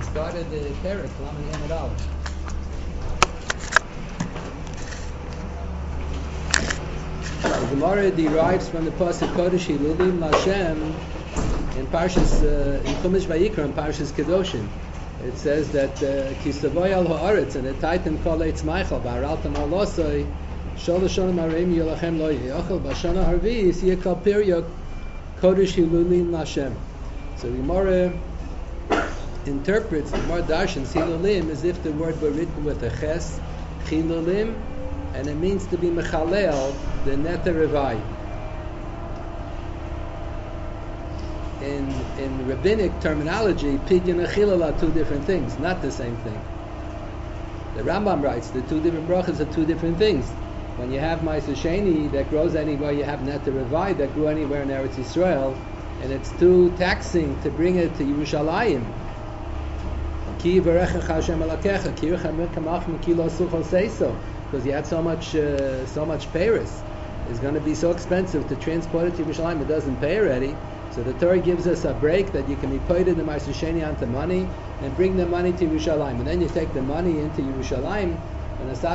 started the Perek, Lamed Hamid Aleph. The Gemara derives from the pasuk Kodesh Hilulim Lashem in Parshas in Chumash Vayikra in Parshas Kedoshim. It says that Kisavoy al Haaretz and the Titan Kol Eitz Meichel Baraltam Alosoi Sholosh Shonim Arim Yolachem Lo Yochel Bashana Harvi Yisiyakal Period Kodesh Hilulim Lashem. So the Gemara interprets the Gemara Darshans Hilulim as if the word were written with a ches Hilulim, and it means to be mechalel the neter revai. In rabbinic terminology, pidyon and chilul are two different things, not the same thing. The Rambam writes the two different brachas are two different things. When you have Ma'aser Sheni that grows anywhere, you have neter revai that grew anywhere in Eretz Yisrael, and it's too taxing to bring it to Yerushalayim. Ki v'rechecha Hashem alakecha, ki yirchem kamach ki lo suchol seiso. Because you had so much Paris, it's going to be so expensive to transport it to Yerushalayim. It doesn't pay already. So the Torah gives us a break that you can be paid in the Ma'aser Sheni onto money and bring the money to Yerushalayim. And then you take the money into Yerushalayim. So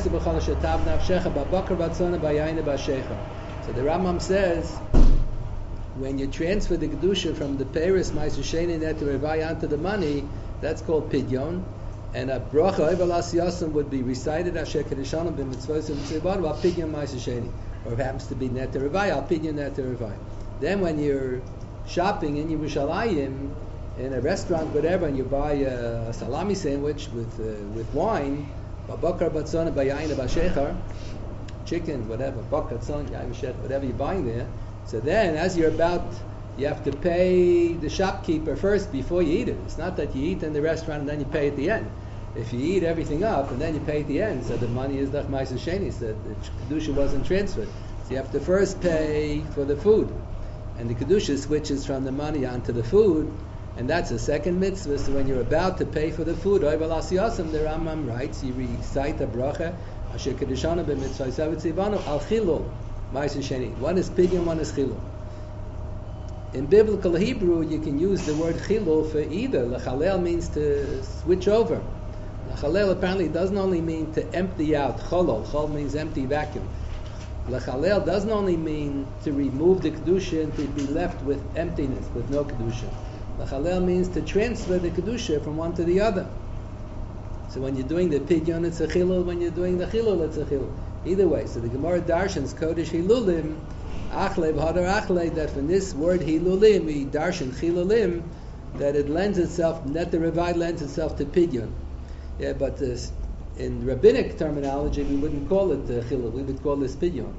the Rambam says, when you transfer the Kedusha from the Paris Ma'aser Sheni net to Revai onto the money, that's called Pidyon. And a bracha over Lasiyasam would be recited Asher Kedushanim b'mitzvos v'mitzvot al pidyon Ma'aser Sheni, or if it happens to be neter revai al pidyon neter revai. Then when you're shopping in Yerushalayim in a restaurant, whatever, and you buy a salami sandwich with wine, babakar batzon bayayin b'shechar, chicken, whatever, bakar batzon yayin b'shechar, whatever you're buying there. So then, as you're about, you have to pay the shopkeeper first before you eat it. It's not that you eat in the restaurant and then you pay at the end. If you eat everything up and then you pay at the end, so the money is Dach Ma'aser Sheni, so the Kedusha wasn't transferred. So you have to first pay for the food. And the Kedusha switches from the money onto the food, and that's a second mitzvah. So when you're about to pay for the food, Oival Asiyasam, the Rambam writes, you recite a bracha, Asher Kedushana b'mitzvah Tzivanu al Chilul Ma'aser Sheni. One is pidyon, one is Chilul. In biblical Hebrew, you can use the word chilul for either. Lechalel means to switch over. Lechalel apparently doesn't only mean to empty out. Cholol. Chol means empty, vacuum. Lechalel doesn't only mean to remove the kedusha and to be left with emptiness, with no kedusha. Lechalel means to transfer the kedusha from one to the other. So when you're doing the pidyon, it's a chilul. When you're doing the chilul, it's a chilul. Either way. So the Gemara Darshans Kodesh Hilulim. Achle b'hadar achle, that from this word hilulim, we darshan chilulim, that it lends itself, net the revai lends itself to pidyon. Yeah, but in rabbinic terminology, we wouldn't call it chilul, we would call this pidyon.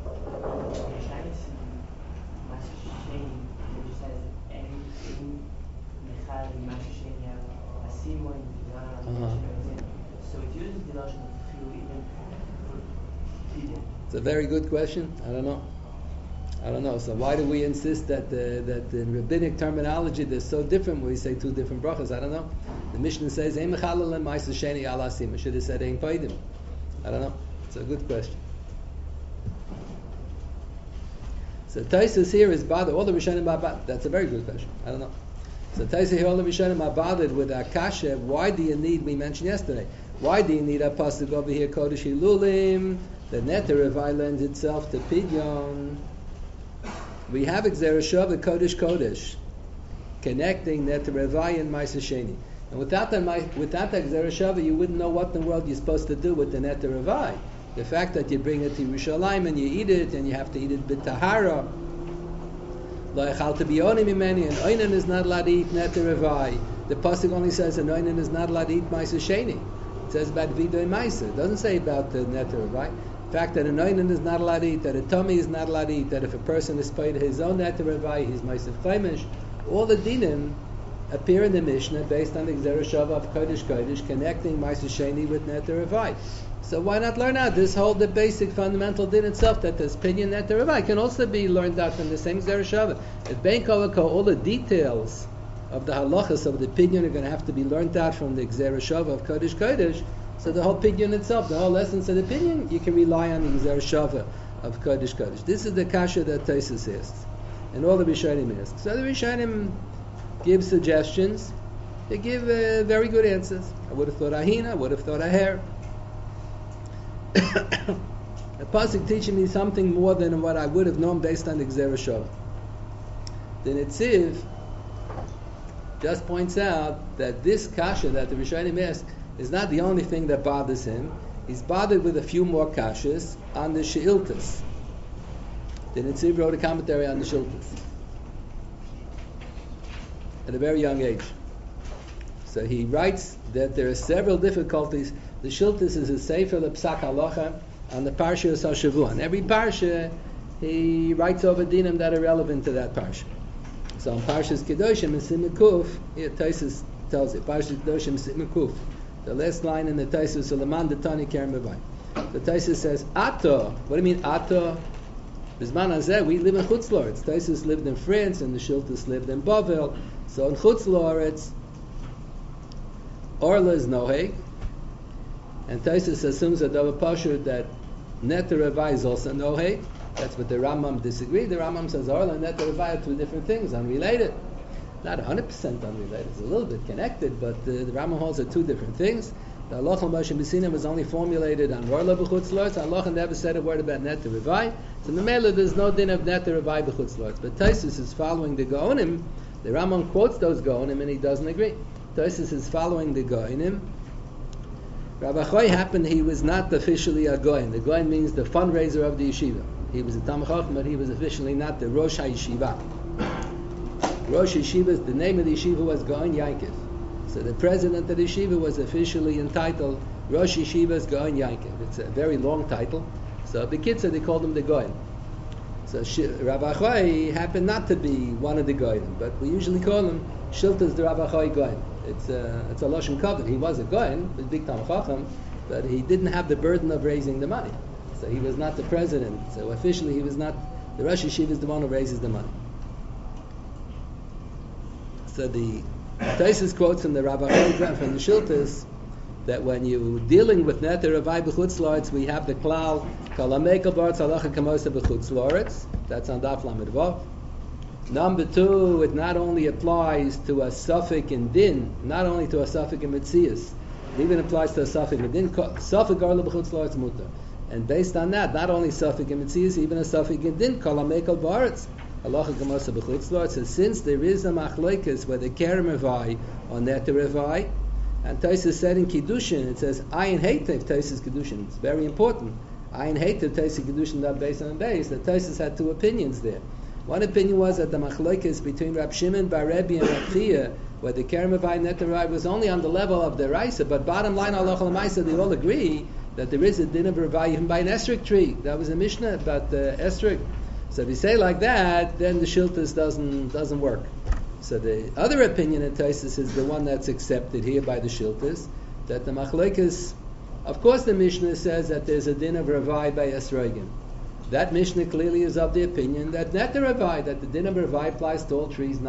It's a very good question. I don't know. So why do we insist that in rabbinic terminology they're so different when we say two different brachas? I don't know. The Mishnah says Ein mechalel Ma'aser Sheni al asim. It should have said Ein paidim. I don't know. It's a good question. So Taisus here is bothered. All the Rishonim are bothered. That's a very good question. I don't know. So Taisus here, all the Rishonim are bothered with Akasha. Why do you need? We mentioned yesterday. Why do you need a pasuk over here Kodesh Hilulim? The neter revai lends itself to pidyon. We have Gzera Shava Kodesh Kodesh, connecting Neter Revai and Ma'aser Sheni. And without that Gzera Shava, you wouldn't know what in the world you're supposed to do with the Neter Revai. The fact that you bring it to Yerushalayim and you eat it, and you have to eat it b'tahara. Lo echalta b'yonim mimeni, and Oinen is not allowed to eat Neter Revai. The pasuk only says an Oinen is not allowed to eat Ma'aser Sheni. It says about Vidoy Ma'aser. It doesn't say about the Neter Revai. The fact that a Oinen is not allowed to eat, that a tummy is not allowed to eat, that if a person is paid his own Neter Revai, he's Ma'aser Chaimish, all the dinim appear in the Mishnah based on the Gzera Shava of Kodesh Kodesh, connecting Ma'aser Sheni with Neter Revai. So why not learn out this whole, the basic fundamental din itself, that this pidyon Neter Revai can also be learned out from the same Gzera Shava. At Ben Kolako, all the details of the halachas of the pidyon are going to have to be learned out from the Gzera Shava of Kodesh Kodesh. So the whole pidyon itself, the whole essence of the pidyon, you can rely on the Gzera Shava of Kodesh Kodesh. This is the kasha that Taisus asks, and all the Rishonim ask. So the Rishonim give suggestions. They give very good answers. I would have thought ahina, I would have thought aher. The pasuk teaching me something more than what I would have known based on the Gzera Shava. The Netziv just points out that this kasha that the Rishonim ask is not the only thing that bothers him. He's bothered with a few more kashas on the Sheiltas. The Netziv wrote a commentary on the Sheiltas at a very young age. So he writes that there are several difficulties. The Sheiltas is a sefer l'psak halacha on the parsha of Hashavua. On every parsha, he writes over dinim that are relevant to that parsha. So on Parshas Kedoshim in Simikuf, here Taisus tells it, Parshas Kedoshim Simikuf. The last line in the Taisus, Laman Detani Kerem Bavai. The Taisus says, Ato. What do you mean, Ato? Bisman Hazeh, we live in Chutz La'aretz. Taisus lived in France, and the Shiltas lived in Bavel. So in Chutz La'aretz, Orla is Noheg, and Taisus assumes that Dava Pashur that Neter Ravai is also Noheg. That's what the Rambam disagreed. The Rambam says Orla and Neter Ravai are two different things, unrelated. Not 100% unrelated, it's a little bit connected, but the Rambam holds are two different things. The Halach Moshe Messina was only formulated on Orla b'chutz la'aretz. Halach never said a word about Neter Ravai. So in the Mela there's no din of Neter Ravai b'chutz la'aretz. But Taisus is following the Gaonim. The Rambam quotes those Gaonim and he doesn't agree. Taisus is following the Gaonim. Rabbi Choy happened, he was not officially a Goin. The Goin means the fundraiser of the yeshiva. He was a Talmid Chacham, but he was officially not the Rosh HaYeshiva. Rosh Yeshiva, the name of the yeshiva was Gaon Yankiv. So the president of the yeshiva was officially entitled Rosh Yeshiva's Gaon Yankiv. It's a very long title. So the kids they called him the Gaon. So Rabbi Choy happened not to be one of the Gaonim, but we usually call him Shiltas the Rabbi Choy Gaon. It's a Lashon Kavod. He was a Gaon, a big Talmid Chacham, but he didn't have the burden of raising the money. So he was not the president. So officially he was not, the Rosh Yeshiva is the one who raises the money. So the Taisus quotes from the Rabbi Choy from the Shiltas that when you're dealing with Neter Ravai b'chutz la'aretz, we have the klal kol hamekel b'aretz halacha kamosa b'chutz la'aretz. That's on Daf Lamed Vav. Number two, it not only applies to a suffix in din, not only to a suffix in metzias, it even applies to a suffix in din. Suffix garla b'chutz la'aretz mutar. And based on that, not only suffix in metzias, even a suffix in din kol hamekel b'aretz halacha kamosa b'chutz la'aretz. So since there is a machlokes where the kerem ravai or Neter Ravai, and Taisus said in Kiddushin, it says Ayin Heitev Taisus Kiddushin. It's very important. Ayin Heitev Taisus Kiddushin, not based on base. That Taisus had two opinions there. One opinion was that the machlokes between Rab Shimon Bar Rebbe and Rab Chia, where the Kerem Ravai Neter Ravai was only on the level of the Raisa, but bottom line Halacha L'Maisa, they all agree that there is a din of Ravai even by an esrog tree. That was a Mishnah about the esrog. So if you say like that, then the Shiltas doesn't work. So the other opinion in Taisus is the one that's accepted here by the Shiltas, that the machlokes, of course the Mishnah says that there's a din of Ravai by esrogim. That Mishnah clearly is of the opinion that Neter Ravai, that the din of Ravai applies to all trees,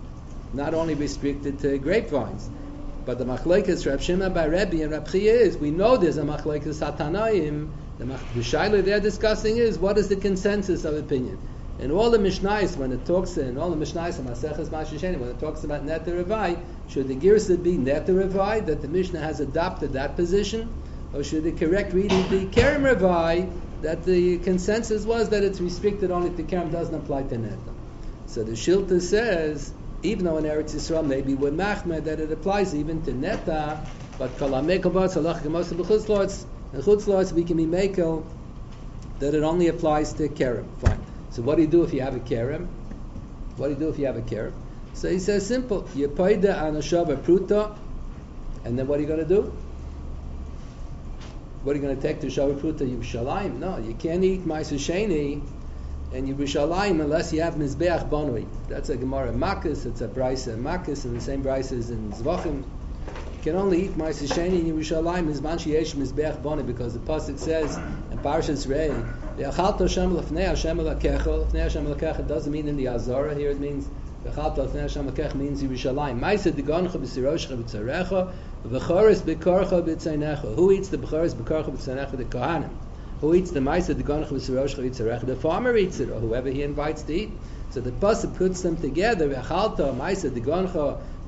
not only restricted to grapevines. But the machlokes Rab Shimon Bar Rebbe and Rab Chia is, we know there's a machlokes Hatanaim. The shaila they're discussing is, what is the consensus of opinion? In all the Mishnayos, when it talks in all the Mishnayos and Maseches Mashasheni, when it talks about Neter Ravai, should the Girsa be Neter Ravai, that the Mishnah has adopted that position, or should the correct reading be Kerem Ravai, that the consensus was that it's restricted only to Kerem, doesn't apply to Neta? So the Shilta says, even though in Eretz Yisrael maybe with Machmed that it applies even to Neta, but Kol HaMekel B'Aretz Halacha Kamosa B'chutz la'aretz, and Chutz la'aretz we can be Mekel that it only applies to Kerem. Fine. So what do you do if you have a kerem? What do you do if you have a kerem? So he says simple. You pay the anashava pruta, and then what are you going to do? What are you going to take to Shava Pruta Yerushalayim? No, you can't eat Ma'aser Sheni and Yerushalayim unless you have Mizbeach Bonoi. That's a Gemara Makis, it's a Brisa Makis, and the same Brisa is in Zvachim. You can only eat Ma'aser Sheni in Yerushalayim Mizman Sheyesh Mizbeach Bonoi, because the pasuk says in Parshas Rei, V'achalto Hashem l'fnei Hashem l'kecha. L'fnei Hashem l'kecha doesn't mean in the Azara. Here it means V'achalto l'fnei Hashem l'kecha means Yerushalayim. Ma'aser digoncha b'siroshcha b'tzarecha v'choris b'korcha b'tzeinecha. Who eats the b'choris b'korcha b'tzeinecha? The Kohanim. Who eats the ma'aser digoncha b'siroshcha b'tzarecha? The farmer eats it, or whoever he invites to eat. So the pasuk puts them together. V'achalto ma'aser digoncha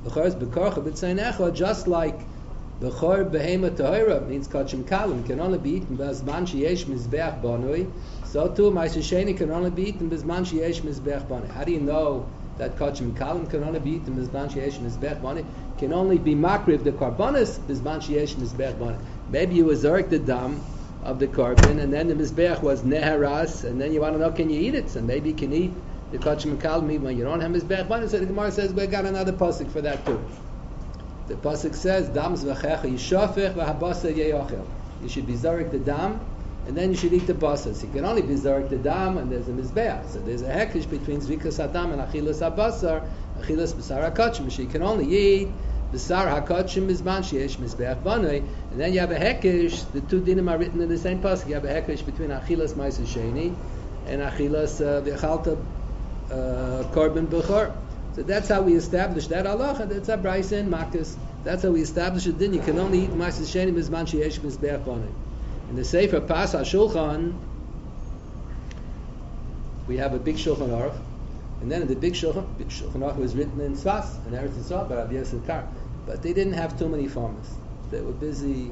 Bechor is bekorcha b'tzeinecha, just like Bechor behema tahira means kachim kalim can only be eaten b'zman sheyesh mizbeach banui. So too, Ma'aser Sheni can only be eaten b'zman sheyesh mizbeach banui. How do you know that kachim kalim can only be eaten b'zman sheyesh mizbeach banui? Can only be makriv the karbonis b'zman sheyesh mizbeach banui. Maybe you azork the dam of the carbon, and then the mizbeach was neharas, and then you want to know, can you eat it? So maybe you can eat the kachim kalim even when you don't have mizbeach banui. So the Gemara says we got another pasuk for that too. The pasuk says, "Dam zvachecha yishafech v'habasa yeyochel." You should be zarek the dam, and then you should eat the basa. So you can only be zarek the dam, and there's a mizbeach. So there's a hekesh between zvikas adam and achilas habasar, achilas b'sar hakachim. So you can only eat b'sar hakachim mizman sheyesh mizbeach banui, and then you have a hekesh. The two dinim are written in the same pasuk. You have a hekesh between achilas ma'aser sheni and achilas v'chalta korban b'chor. So that's how we establish that halacha. That's a brayse in Makkas. That's how we establish it. Then you can only eat ma'aser sheni mizman sheyesh mizbeach banui. In the Sefer Pas HaShulchan, we have a big Shulchan Aruch, and then in the big Shulchan Aruch was written in Sfas, in Eretz Yisrael, by Rabbi Yosef Kar. But they didn't have too many farmers. They were busy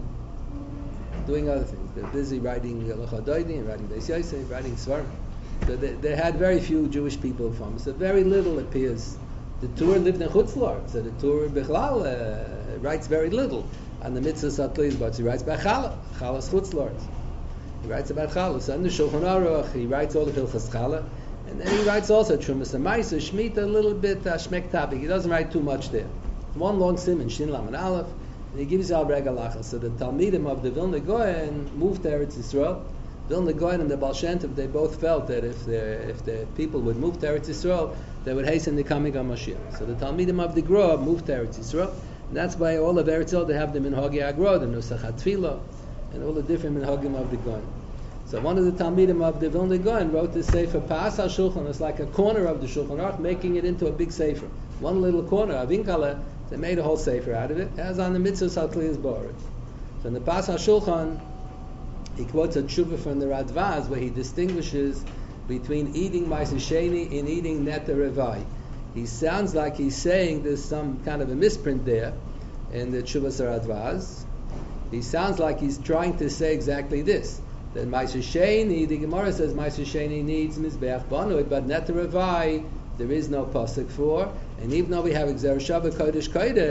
doing other things. They were busy writing Lecha Doidi, and writing Beis Yosef, writing Svarim. So they had very few Jewish people farmers. So very little appears. The Torah lived in Chutzlar, so the Torah Bechlal writes very little. And the mitzvah satlis, but he writes about challah. Challah is chutzlars. He writes about challah. So in the Shulchan Aruch, he writes all the hilchas challah, and then he writes also Trumas and Ma'aser, Shemitah, a little bit Shmek Tabik. He doesn't write too much there. One long simon, Shin Lam and Aleph, and he gives you al rega lacha. So the Talmidim of the Vilna Goyen moved to Eretz Yisrael. Vilna Goyen and the Baal Shem Tov, they both felt that if the people would move to Eretz Yisrael, they would hasten the coming of Mashiach. So the Talmidim of the Grove moved to Eretz Yisrael. And that's why all of Eretz Yisrael, they have the Minhagi Agro, the Nusach HaTfilah, and all the different Minhagim of the Goyen. So one of the Talmidim of the Vilna Goyen wrote this Sefer Pas HaShulchan. It's like a corner of the Shulchan Aruch, making it into a big Sefer. One little corner, Avinkala, they made a whole Sefer out of it, as on the Mitzvah Satliyas Boret. So in the Pas HaShulchan, he quotes a tshuva from the Radvaz, where he distinguishes between eating Ma'aser Sheni and eating Neta Revai. He sounds like he's saying there's some kind of a misprint there in the Tshuvas Radvaz. He sounds like he's trying to say exactly this, that Ma'aser Sheni, the Gemara says Ma'aser Sheni needs Mizbeach Banui, but Neta Revai there is no pasuk for, and even though we have Gzera Shava Kodesh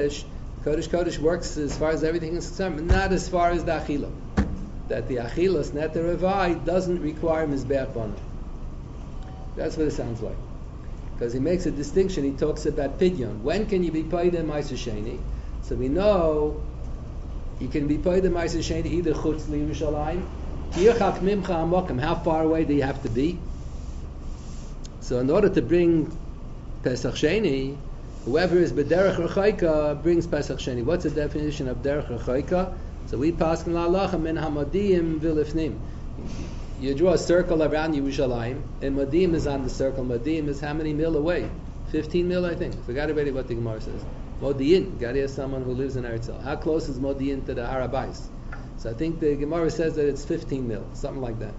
Kodesh works as far as everything is concerned, but not as far as the Achila. That the Achilas Neta Revai doesn't require Mizbeach Banui. That's what it sounds like. Because he makes a distinction, he talks about pidyon. When can you be paid in Ma'aser Sheni? So we know you can be paid in Ma'aser Sheni either chutz liYerushalayim, kirchak mimcha amokim. How far away do you have to be? So in order to bring Pesach Sheni, whoever is b'derech rechaika brings Pesach Sheni. What's the definition of derech rechaika? So we pass in la'alacha min hamadiyim v'lifnim. You draw a circle around Yerushalayim, and Modim is on the circle. Modim is how many mil away? 15 mil, I think. Forgot already what the Gemara says. Modi'in. Got to ask someone who lives in Eretz Yisrael. How close is Modi'in to the Har HaBayis? So I think the Gemara says that it's 15 mil, something like that.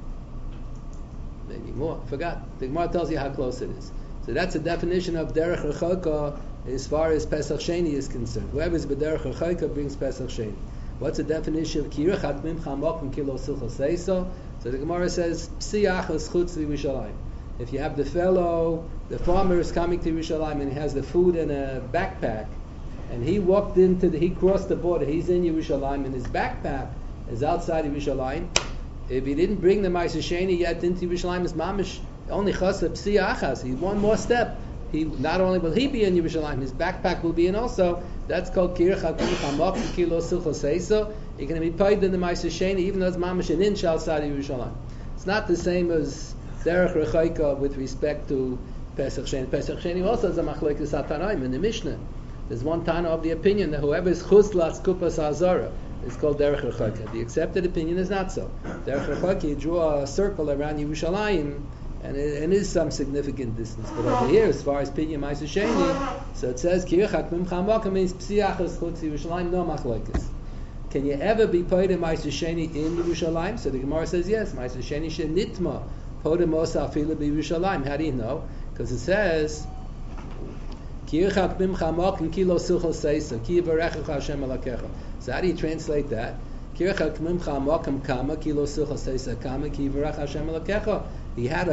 Maybe more. Forgot. The Gemara tells you how close it is. So that's a definition of derech rechaika as far as Pesach Sheni is concerned. Whoever is b'derech rechaika brings Pesach Sheni. What's the definition of kirachat mimcha mokum kilo silcha seiso? So the Gemara says, Psiachas chutz liYerushalayim. If you have the farmer is coming to Yerushalayim and he has the food in a backpack, and he crossed the border, he's in Yerushalayim, and his backpack is outside Yerushalayim. If he didn't bring the Ma'aser Sheni yet into Yerushalayim, his mamish only chasab psiachas. He's one more step. Not only will he be in Yerushalayim, his backpack will be in also. That's called kirachat mimcha kilo silcha seiso. You're going to be paid in the Ma'aser Sheni, even though it's mamish an inch outside of Yerushalayim. It's not the same as derech rechaika with respect to Pesach Sheni. Pesach Sheni also is a machlokes hatanaim in the Mishnah. There's one Tana of the opinion that whoever is chutz kupas hazara is called derech rechaika. The accepted opinion is not so. Derech rechaika, you draw a circle around Yerushalayim, and it is some significant distance. But over here, as far as Pidyon Ma'aser Sheni, so it says kirachat mimcha mokum means psiachas chutz Yerushalayim, no machlokes. Can you ever be paid in Ma'aser Sheni in Yerushalayim? So the Gemara says yes. Ma'aser Sheni shenitma podem osa afilu b'Yerushalayim. How do you know? Because it says Kirchak mimcha mokim kilo suchel seisa, ki yivarechecha Hashem alakecha. So how do you translate that? Kirchak mimcha mokim kama kilo suchel seisa kama ki yivarech Hashem alakecha. He had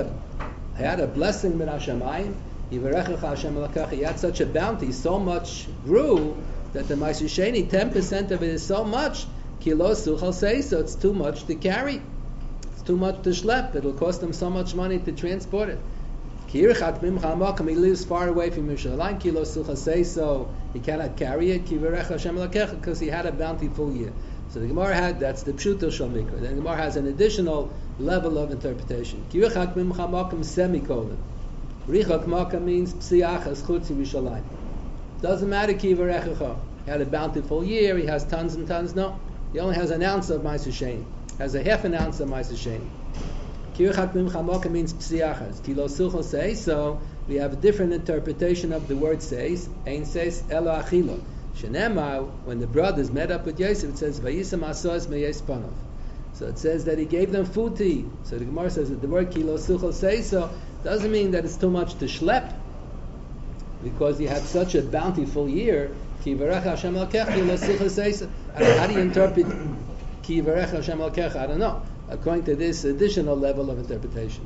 a blessing min Hashemayim. Yivarechecha Hashem alakecha. He had such a bounty, so much grew that the Ma'aser Sheni, 10% of it is so much. Kilo suchel seisa, it's too much to carry. It's too much to schlep. It'll cost him so much money to transport it. He lives far away from Yerushalayim. Kilo sucha say so he cannot carry it. Because he had a bountiful year. So the Gemara had, that's the pshuto shel mikra. Then the Gemara has an additional level of interpretation. Semicolon. Richak maka means psiachas chutz Yerushalayim. Doesn't matter ki yivarechecha. He had a bountiful year. He has tons and tons. No, he only has an ounce of Ma'aser Sheni. Has a half an ounce of Ma'aser Sheni. Kirchak mimcha moka means psiachas. Kilo suchel says, so we have a different interpretation of the word says. Ein says elo achilo. Shenemar, when the brothers met up with Yosef, it says vayisam asos meyes panav. So it says that he gave them food to eat. So the Gemara says that the word kilo suchel says so doesn't mean that it's too much to schlep, because he had such a bountiful year. Ki yivarech Hashem alakecha kilo suchel says so. How do you interpret ki yivarech Hashem alakecha? I don't know. According to this additional level of interpretation.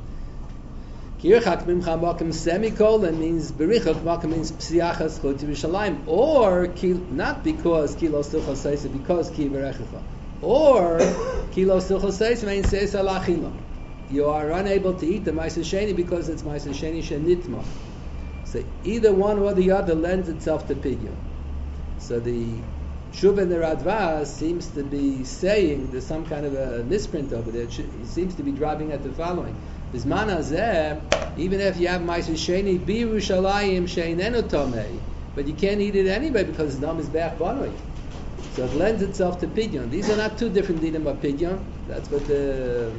Kirchak mimcha makom semicolon means berichak makom means psiachas chutz Yerushalayim, or not because kilo suchel seisa, because ki yivarechecha, or kilo suchel seisa means seisa lachila. You are unable to eat the Ma'aser Sheni because it's Ma'aser Sheni shenitma. So either one or the other lends itself to pidyon. So the Shuv and the Radva seems to be saying there's some kind of a misprint over there. He seems to be driving at the following: Bizman hazeh, even if you have Ma'aser Sheni bi Yerushalayim sheinenu tomei, but you can't eat it anyway because it's not mizbeach banoi. So it lends itself to pidyon. These are not two different dinim of pidyon. That's what the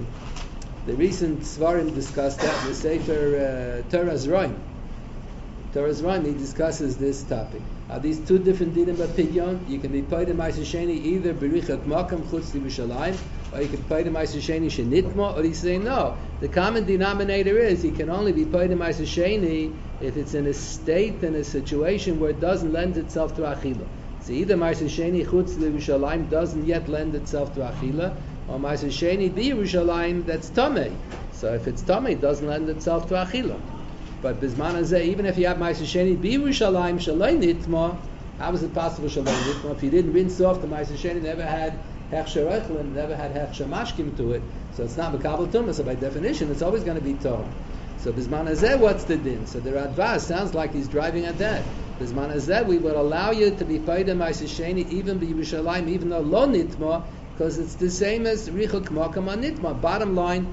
recent Svarim discussed that in the Sefer Torah's Roim. Torah's Roim, he discusses this topic. Are these two different dinim of pidyon? You can be paid in Ma'aser Sheni either berichak makam chutz Yerushalayim, or you can be paid in Ma'aser Sheni shenitma, or he's saying no. The common denominator is he can only be paid in Ma'aser Sheni if it's in a state and a situation where it doesn't lend itself to achila. So either Ma'aser Sheni chutz Yerushalayim doesn't yet lend itself to achila, or Ma'aser Sheni bi Yerushalayim that's tamei. So if it's tamei, it doesn't lend itself to achila. But Bizman hazeh, even if you have Ma'aser Sheni bi Yerushalayim shaloi nitma, how is it possible shaloi nitma? If you didn't rinse off the Ma'aser Sheni, never had hechsher oichlin, never had hechsher mashkim to it, so it's not mekabel tumah. So by definition, it's always going to be tov. So Bizman hazeh, what's the din? So the Radva sounds like he's driving at that. Bizman hazeh, we would allow you to be paid in Ma'aser Sheni even bi Yerushalayim, even though lo nitma, because it's the same as richuk makam on nitma. Bottom line,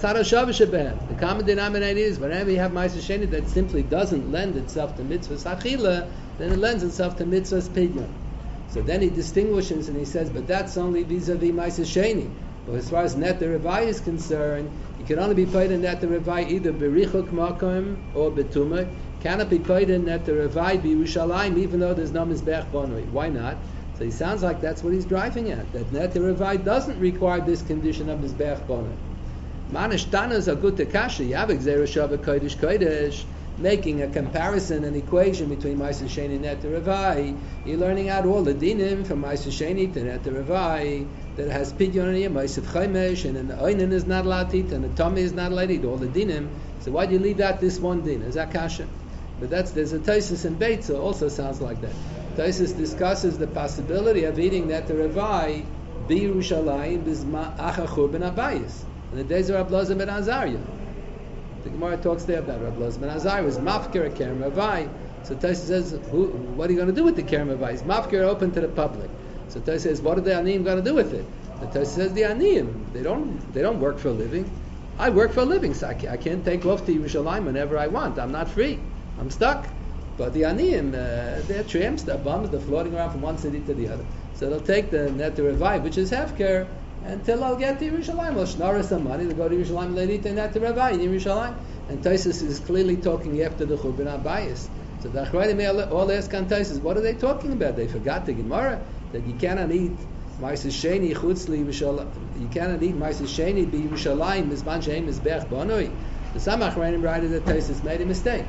the common denominator is whenever you have Ma'aser Sheni that simply doesn't lend itself to mitzvahs achila, then it lends itself to mitzvahs pidyon. So then he distinguishes and he says, but that's only vis-a-vis Ma'aser Sheni. But as far as Net Revai is concerned, you can only be paid in Net Revai either berichuk makom or betumah. Cannot be paid in Net Revai b'Yerushalayim even though there's no mizbech bonoi. Why not? So he sounds like that's what he's driving at. That Net Revai doesn't require this condition of mizbech bonoi. Manishtana is a good kasha. You have Gzeira Shava Kodesh Kodesh, making a comparison, an equation between Ma'aser Sheni and Net Revai. You're learning out all the dinim from Ma'aser Sheni to Net Revai that has pidyon in here, Ma'aser Chaimesh, and the Oinen is not allowed to eat, and the Tomei is not allowed to eat, all the dinim. So why do you leave out this one din? Is that kasha? But there's a Taisus in Beit, so also sounds like that. Taisus discusses the possibility of eating Net Revai bi Yerushalayim b'achachur ben abayis. In the days of Rab Elazar ben Azariah, the Gemara talks there about Rab Elazar ben Azariah was mafker a kerem avai. So Tosfos says, what are you going to do with the kerem avai? It's mafker open to the public. So Tosfos says, what are the aniyim going to do with it? The Tosfos says the aniyim they don't work for a living. I work for a living, so I can't take off to Yerushalayim whenever I want. I'm not free. I'm stuck. But the aniyim, they're tramps, they're bums, they're floating around from one city to the other. So they'll take the Net Revai, which is hefker, until I'll get to Yerushalayim. I'll schnorr some money to go to Yerushalayim, they eat Net Revai in Yerushalayim. And Tosfos is clearly talking after the Churban HaBayis. So the Achronim may all ask on Tosfos, what are they talking about? They forgot the Gemara that you cannot eat Ma'aser Sheni chutz li Yerushalayim. You cannot eat Ma'aser Sheni bi Yerushalayim mizman she'em mizbech banoi. The some Achronim write that Tosfos made a mistake.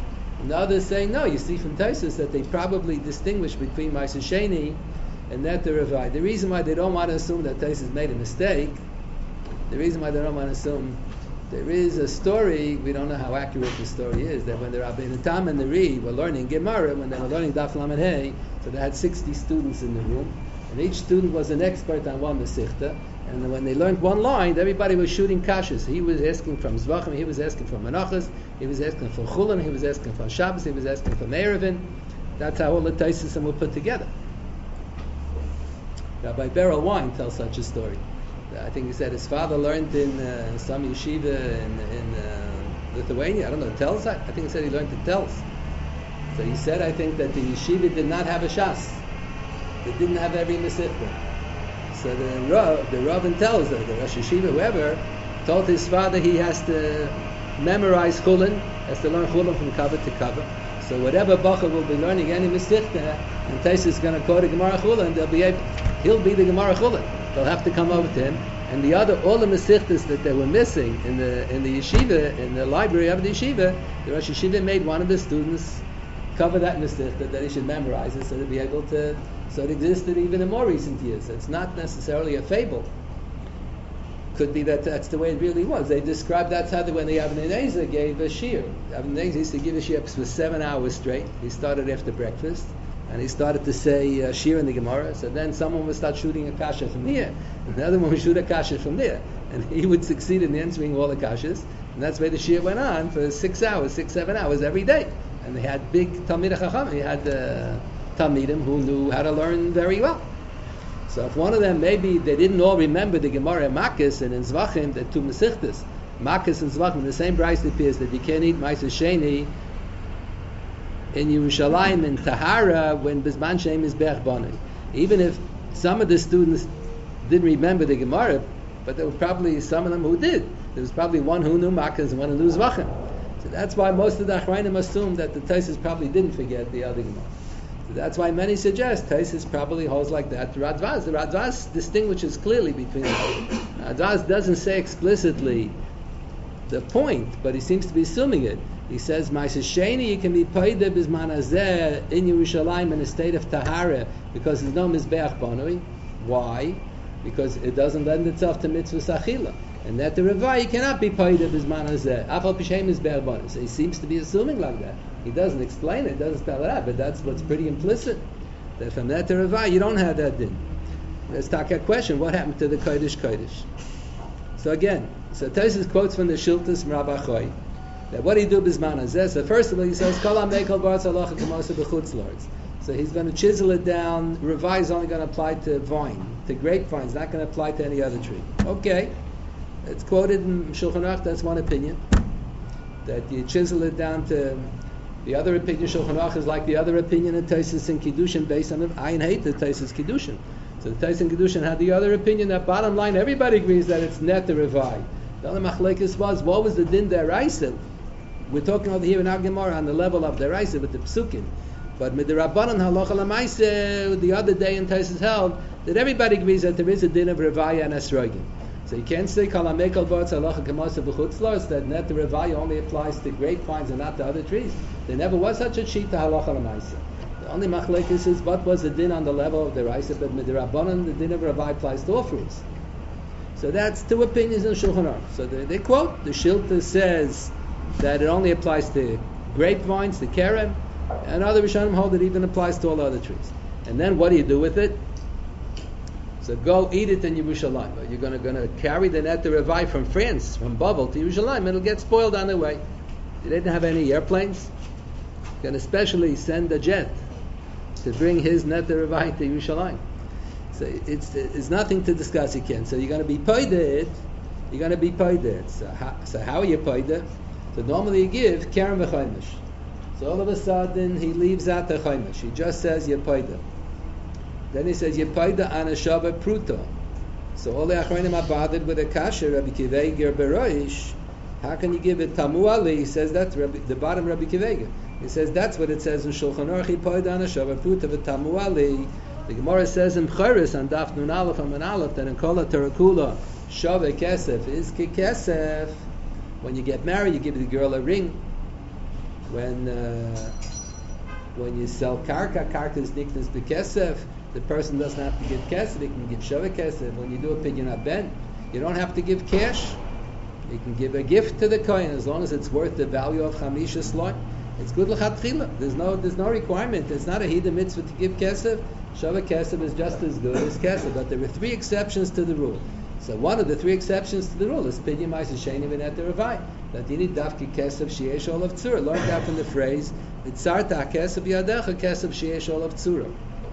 And the others say no. You see from Taisus that they probably distinguish between Ma'aser Sheni and Neter Revai. The reason why they don't want to assume that Taisus made a mistake, the reason why they don't want to assume, there is a story, we don't know how accurate the story is, that when the Rabbeinu Tam and the Ri were learning Gemara, when they were learning Daf Lamed Hey, so they had 60 students in the room, and each student was an expert on one Mesichta, and when they learned one line, everybody was shooting kashas. He was asking from Zvachim, he was asking from Menachos, he was asking from Chulin, he was asking from Shabbos, he was asking from Erevin. That's how all the Taisus were put together. Rabbi Beryl Wein tells such a story. I think he said his father learned in some yeshiva in Lithuania. I don't know, Tels? I think he said he learned in Tels. So he said, I think, that the yeshiva did not have a shas. They didn't have every Mesichta. So the Rav in Tels, the Rosh Yeshiva, whoever, told his father he has to memorize Chulin, has to learn Chulin from cover to cover. So whatever Bacha will be learning any Mesichta, and Taisus is going to quote a Gemara Chulin, he'll be the Gemara Chulin. They'll have to come over to him, and all the Mesichtas that they were missing in the yeshiva, in the library of the yeshiva, the Rosh Yeshiva made one of the students cover that Mesichta, that he should memorize it, so to be able to. So it existed even in more recent years. It's not necessarily a fable. Could be that that's the way it really was. They described that's how when the Avnei Nezer gave a shir. Avnei Nezer used to give a shir for 7 hours straight. He started after breakfast. And he started to say shir in the Gemara. So then someone would start shooting a kasha from here, and the other one would shoot a kasha from there, and he would succeed in answering all the kashas. And that's why the shir went on for 6 hours, 6-7 hours every day. And they had big Talmidei Chacham. He had Talmidim who knew how to learn very well. So if one of them, maybe they didn't all remember the Gemara in Makis and in Zvachim, the two Mesichtas, Makis and Zvachim, the same Bryce appears that you can't eat Ma'aser Sheni in Yerushalayim in Tahara when Bizman Shem is Bech Bani. Even if some of the students didn't remember the Gemara, but there were probably some of them who did. There was probably one who knew Makkas and one who knew Zvachim. So that's why most of the Achrayim assume that the Taisus probably didn't forget the other Gemara. So that's why many suggest Taisus probably holds like that. The Radvaz distinguishes clearly between them. Radvaz doesn't say explicitly the point, but he seems to be assuming it. He says, Ma'aser Sheni, you can be paida bizman hazeh in Yerushalayim in a state of tahara because there's no mizbeach banui. Why? Because it doesn't lend itself to mitzvah achila. And that the Revai, you cannot be paida bizman hazeh. Afal pishem mizbeach banui. So he seems to be assuming like that. He doesn't explain it, doesn't spell it out, but that's what's pretty implicit. That from that to Revai, you don't have that din. Let's talk a question. What happened to the Kodesh Kodesh? So again, Taisus quotes from the Shiltas Rabbi Choy. That what do you do bizman hazeh? So first of all, he says, Kol ha-mekol b'aretz halacha k'mosa b'chutz la'aretz. So he's going to chisel it down. Revai is only going to apply to vine, to grapevine. It's not going to apply to any other tree. Okay, it's quoted in Shulchan Aruch. That's one opinion. That you chisel it down to. The other opinion, Shulchan Aruch, is like the other opinion in Taisus and Kiddushin based on the Ayin Hate, the Taisus Kiddushin. So the Taisus and Kiddushin had the other opinion. That bottom line, everybody agrees that it's net the Revai. The other machlekes was, what was the din deraisa? We're talking over here in our Gemara on the level of deraisa with the psukim. But with the Rabbanan halacha l'maaseh, the other day in Taisus held that everybody agrees that there is a din of Revaya and Esrogim. So you can't say kol ha-mekol b'aretz halacha k'mosa b'chutz la'aretz, that net the Revaya only applies to grapevines and not to other trees. There never was such a sheet to halacha l'maaseh. The only machlekes is what was the din on the level of deraisa, but with the Rabbanan, the din of Revaya applies to all fruits. So that's two opinions in Shulchan Aruch. So they quote, the Shilta says that it only applies to grapevines, to kerem, and other Rishonim hold it even applies to all other trees. And then what do you do with it? So go eat it in Yerushalayim. You're going to carry the net Revai from France, from Bavel to Yerushalayim, and it'll get spoiled on the way. They didn't have any airplanes. You're going to specially send a jet to bring his net Revai to Yerushalayim. So it's nothing to discuss again. So you're going to be paid it. You're going to be paid it. So how are you paid it? So normally you give Keren v'Chaimish. So all of a sudden he leaves out the Chaimish. He just says Yepaida. Then he says Yepaida an Shabbat Pruta. So all the Achronim are bothered with a kasha, Rabbi Kiveger Beroish. How can you give it Tamu Ali? He says that's the bottom Rabbi Kiveger. He says that's what it says in Shulchan Aruch. Yepaida an Shabbat Pruta v'Tamu Ali. The Gemara says in B'choros on Daf Nun Aleph and Nun Aleph that in Kol HaTorakula Shaveh Kesef is Kekesef. When you get married, you give the girl a ring. when you sell karka is niknas bekesef. The person doesn't have to give kesef; he can give shava kesef. When you do a pidyon haben, you don't have to give cash. You can give a gift to the kohen as long as it's worth the value of chamisha slot. It's good l'chatchila. There's no requirement. It's not a hida mitzvah to give kesef. Shava kesef is just as good as kesef. But there are 3 exceptions to the rule. So one of the 3 exceptions to the rule is pidyon ma'aser sheni v'net ravai. That you need dafki kesef sheyesh olav tzura. Learn that from the phrase "Vitzarta kesef yadecha kesef sheyesh olav tzura."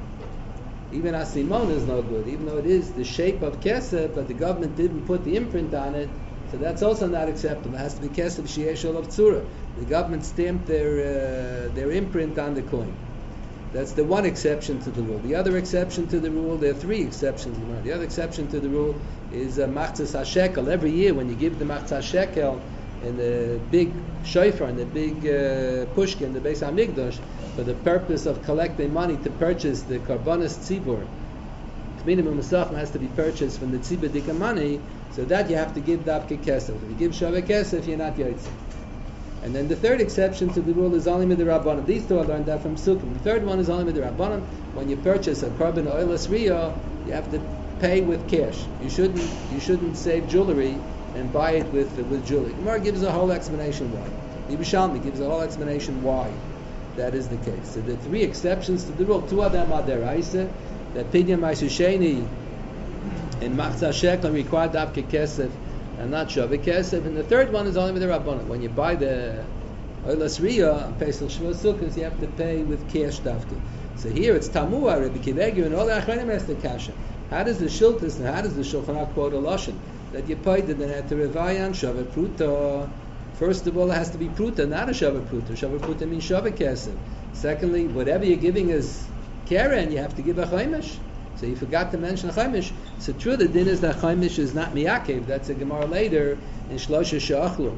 Even asimon is no good, even though it is the shape of kesef, but the government didn't put the imprint on it. So that's also not acceptable. It has to be kesef sheyesh olav tzura. The government stamped their imprint on the coin. That's the one exception to the rule. The other exception to the rule, there are 3 exceptions. The other exception to the rule is machzas hashekel. Every year when you give the machzas hashekel in the big shofar, in the big pushkin, the Beis Hamikdash, for the purpose of collecting money to purchase the karbonos tzibur, minimum masach has to be purchased from the tzibur dika money, so that you have to give dafke kesef. If you give shava kesef, you're not yotze. And then the 3rd exception to the rule is only midrabanan. These 2 I learned that from Sukkim. The 3rd one is only midrabanan. When you purchase a carbon oilus riyah, you have to pay with cash. You shouldn't save jewelry and buy it with jewelry. Gemara gives a whole explanation why. Yerushalmi gives a whole explanation why that is the case. So the 3 exceptions to the rule. 2 of them are deraisa. That pidyon ma'aser sheni and machzas shekel require dafke kesef and not shava kesef. And the 3rd one is only with the rabbanon. When you buy the oilas riyah on Pesach Shavuos Sukkos, you have to pay with cash dafke. So here it's tamua, Rebbe Akiva Eiger, and all the achronim has the kasha. How does the shiltus and how does the Shulchan Aruch quote a lashon that you paid the net revayan shava pruta? First of all, it has to be pruta, not a shava pruta. Shava pruta means shava kesef. Secondly, whatever you're giving is keren, you have to give a chaimish. So you forgot to mention a chaimish. So true, the din is that chaimish is not miyakev. That's a gemara later in Shlosha She'achlu.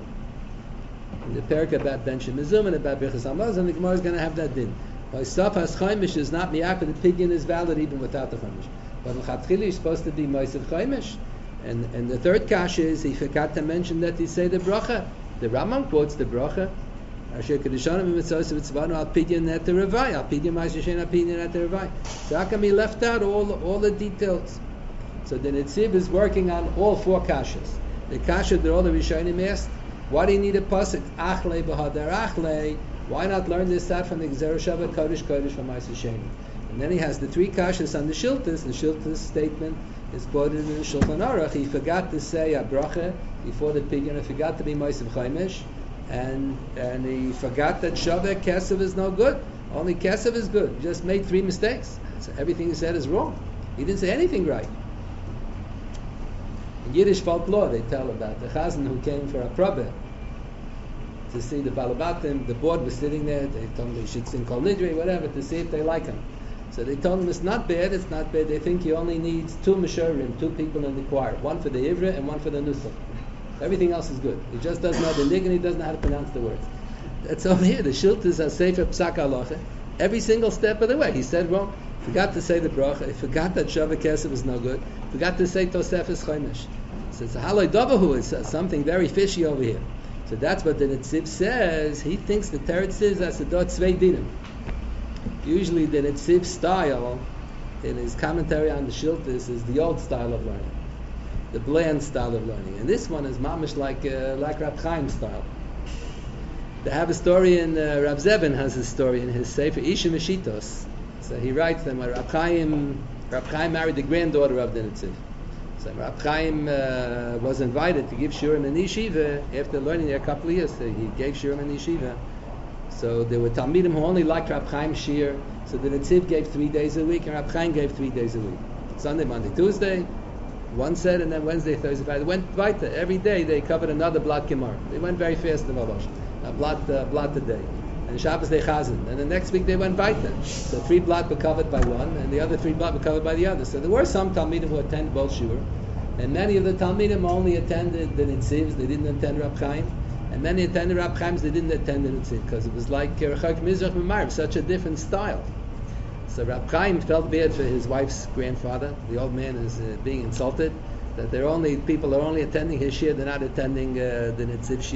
In the parak about ben shemizum and about birchas hamazon, the gemara is going to have that din. By safas chaimish is not miyakev. The pidyon is valid even without the chaimish. But l'chatchila is supposed to be ma'aser chaimish. And the 3rd kasha is he forgot to mention that he say the bracha. The Rambam quotes the bracha. Asher kedushanim v'mitzosos v'tzvanu al pidyon net revai, al pidyon ma'aser sheni al pidyon net revai. So how come he left out all the details? So the Netziv is working on all 4 kashas. The kasha that all the Rishonim asked, why do you need a pasuk? Achle b'hadar achle. Why not learn this out from the Gzera Shabbat Kodesh from ma'aser sheni? And then he has the 3 kashas on the shiltus. The shiltus statement is quoted in the Shulchan Aruch. He forgot to say a bracha before the pidyon. He forgot to be ma'aser chaimish. And he forgot that shava kesef is no good. Only kesef is good. He just made 3 mistakes. So everything he said is wrong. He didn't say anything right. In Yiddish folklore, they tell about the chazan who came for a prabeh to see the balabatim. The board was sitting there. They told him they should sing Kol Nidre, whatever, to see if they like him. So they told him it's not bad. They think he only needs 2 meshurim, 2 people in the choir, one for the ivra and one for the nusach. Everything else is good. He just doesn't know the nig and he doesn't know how to pronounce the words. That's over here. The shiltus are sefer psak halacha. Every single step of the way. He said wrong. Forgot to say the bracha. He forgot that shava kesef is no good. Forgot to say tosefes chaimish. So it's a haloi davahu. It's something very fishy over here. So that's what the Netziv says. He thinks the Teretz is as a dot svei dinim. Usually the Netziv style in his commentary on the shiltus is the old style of learning. The bland style of learning, and this one is mamish like Rab Chaim style. They have a story in Rav Zevin has a story in his Sefer Isha Meshitos. So he writes them. Rab Chaim married the granddaughter of the Netziv. So Rab Chaim was invited to give shiurim in yeshiva after learning there a couple of years. So he gave shiurim in yeshiva. So there were talmidim who only liked Rab Chaim's shiur. So the Netziv gave 3 days a week, and Rab Chaim gave 3 days a week. Sunday, Monday, Tuesday. One set, and then Wednesday, Thursday, Friday. They went weiter. Every day they covered another blot gemara. They went very fast in Valosh. A blot a day. And Shabbos they chazan. And the next week they went weiter. So 3 blot were covered by one, and the other 3 blot were covered by the other. So there were some talmidim who attended both shiur, and many of the talmidim only attended the Nitzivs. They didn't attend Rab Chaim. And many attended Rab Chaim's. They didn't attend the Nitziv because it was like Rechak Mizrach Mimar, such a different style. So Rab Chaim felt bad for his wife's grandfather. The old man is being insulted that people are only attending his shir, they're not attending the Netziv shir.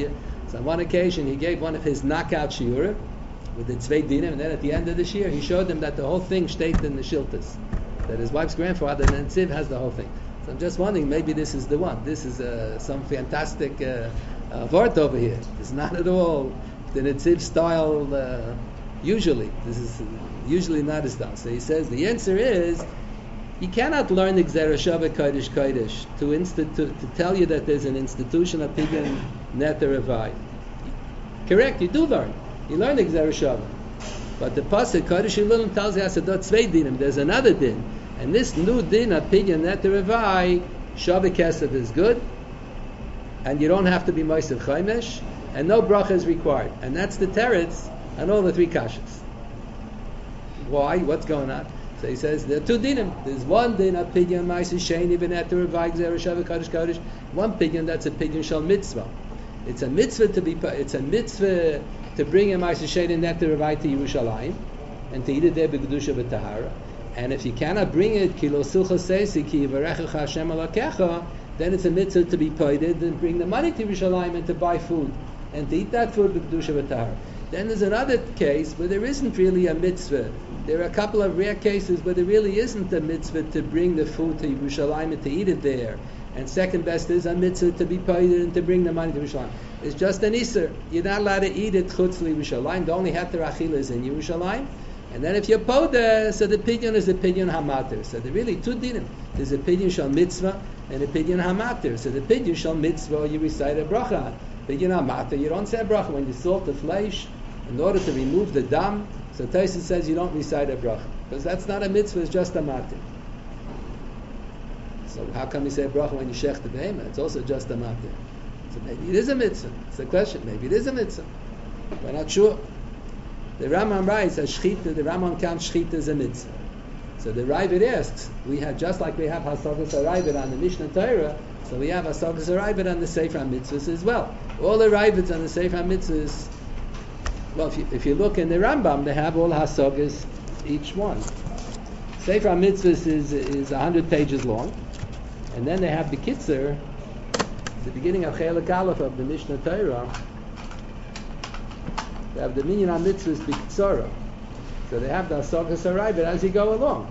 So on one occasion, he gave one of his knockout shiurim with the tzvei dinim, and then at the end of the shiur, he showed them that the whole thing stayed in the shiltas, that his wife's grandfather, the Netziv, has the whole thing. So I'm just wondering, maybe this is the one. This is some fantastic vort over here. It's not at all the Netziv style. Usually, this is usually not his style. So he says the answer is, you cannot learn the Gzera Shavah Kodesh Kodesh to tell you that there's an institution of Pidyon Neter Revai. Correct, you do learn. You learn the Gzera Shavah. But the Pasuk Kodesh Yilulim tells you Asadot Tzvei Dinim. There's another din. And this new din of Pidyon Neter Revai, Shavah Kesef is good, and you don't have to be Mosef Chaimesh, and no bracha is required. And that's the teretz on all the three kashas. Why? What's going on? So he says there are two dinim. There's one din of pidyon ma'aser sheni v'neter revai gzera shavah kodesh kodesh. One pidyon that's a pidyon shel mitzvah. It's a mitzvah to bring a ma'aser sheni neter revai to Yerushalayim and to eat it there b'kedusha v'tahara. And if you cannot bring it ki lo silcha seisi ki yivarechecha Hashem alakecha, then it's a mitzvah to be paided and bring the money to Yerushalayim and to buy food and to eat that food b'kedusha v'tahara. Then there's another case where there isn't really a mitzvah. There are a couple of rare cases where there really isn't a mitzvah to bring the food to Yerushalayim and to eat it there. And second best is a mitzvah to be paid and to bring the money to Yerushalayim. It's just an Isser. You're not allowed to eat it chutz Yerushalayim. The only heter achila is in Yerushalayim. And then if you're poda, so the pidyon is a pidyon hamater. So there are really two dinim. There's a pidyon shal mitzvah and a pidyon hamater. So the pidyon shal mitzvah, you recite a bracha. Pidyon hamater, you don't say a bracha. When you salt the flesh, in order to remove the dam, so Tosfos says you don't recite a bracha. Because that's not a mitzvah, it's just a matir. So how come you say a bracha when you shech the behemoth? It's also just a matir. So maybe it is a mitzvah. It's a question. Maybe it is a mitzvah. We're not sure. The Rambam writes that shchita, the Rambam counts shchita as a mitzvah. So the Ravid asks, we have, just like we have Hasagas HaRavid on the Mishnah Torah, so we have Hasagas HaRavid on the Sefer HaMitzvahs as well. All the Ravids on the Sefer HaMitzvahs, well, if you look in the Rambam, they have all Hasagas, each one. Sefer HaMitzvahs is 100 pages long, and then they have the Kitzer, the beginning of Chelek Aleph of the Mishnah Torah. They have the Minyan HaMitzvahs B'Kitzara. So they have the Hasagas HaRavid as you go along.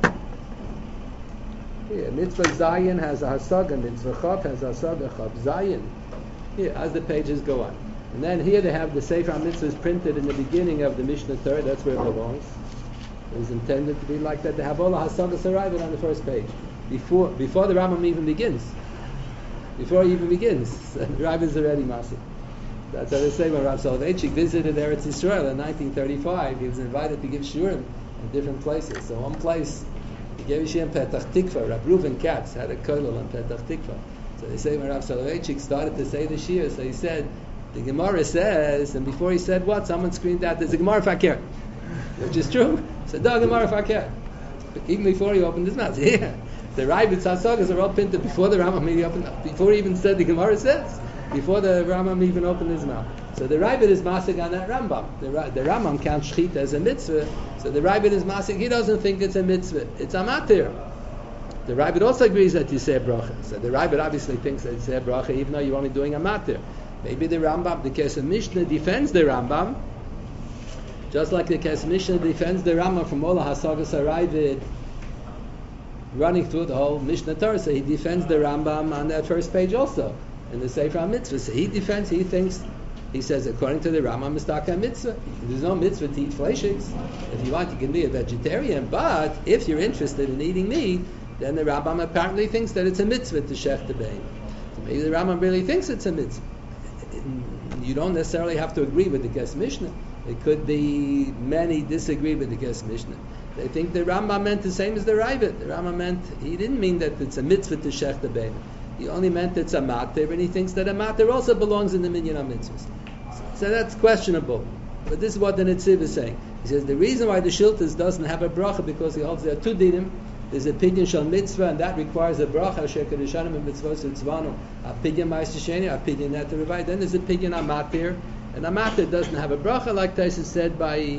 Here, Mitzvah Zayin has a Hasaga, Mitzvah Chav has a Hasaga Chav Zayin. Here, as the pages go on. And then here they have the Sefer HaMitzvahs printed in the beginning of the Mishnah Torah. That's where it belongs. It was intended to be like that. They have all the Hasagas HaRavid on the first page. Before the Rambam even begins. Before he even begins. The Rav is already massive. That's how they say when Rav Soloveitchik visited Eretz Yisrael in 1935. He was invited to give shiurim in different places. So one place, he gave a shiur in Petach Tikva. Rav Reuven Katz had a kollel in Petach Tikva. So they say when Rav Soloveitchik started to say the shiur, so he said, the Gemara says, and before he said what, someone screamed out, there's a Gemara Fakir. Which is true. So the Gemara Fakir. Even before he opened his mouth. Yeah. The Ravid's Hasagas are all printed before the Rambam even opened, before he even said the Gemara says. Before the Rambam even opened his mouth. So the Ravid is masig on that Rambam. The Rambam counts shchita as a mitzvah. So the Ravid is masig. He doesn't think it's a mitzvah. It's a matir. The Ravid also agrees that you say a bracha. So the Ravid obviously thinks that you say a bracha even though you're only doing a matir. Maybe the Rambam, the Kesef Mishnah defends the Rambam, just like the Kesef Mishnah defends the Rambam from all the Hasagas HaRavid running through the whole Mishnah Torah. So he defends the Rambam on that first page also. In the Sefer HaMitzvah, so he thinks, he says, according to the Rambam, Mistaka mitzvah. There's no mitzvah to eat flesh eggs. If you want, you can be a vegetarian, but if you're interested in eating meat, then the Rambam apparently thinks that it's a mitzvah to shech the bein. So maybe the Rambam really thinks it's a mitzvah. You don't necessarily have to agree with the Kesef Mishnah. It could be many disagree with the Kesef Mishnah. They think the Rambam meant the same as the Ravid. The Rambam meant, he didn't mean that it's a mitzvah to shech the bein. He only meant it's a matir, and he thinks that a matir also belongs in the minyan HaMitzvahs. So that's questionable. But this is what the Netziv is saying. He says the reason why the Shiltas doesn't have a bracha because he holds there are two dinim. There's a pidyon shal mitzvah, and that requires a bracha. Asher kadishanim and mitzvos utzvanu. A pidyon ma'aser sheni, a pidyon neter revai. Then there's a pidyon amatir, and a matir doesn't have a bracha, like Tosfos said by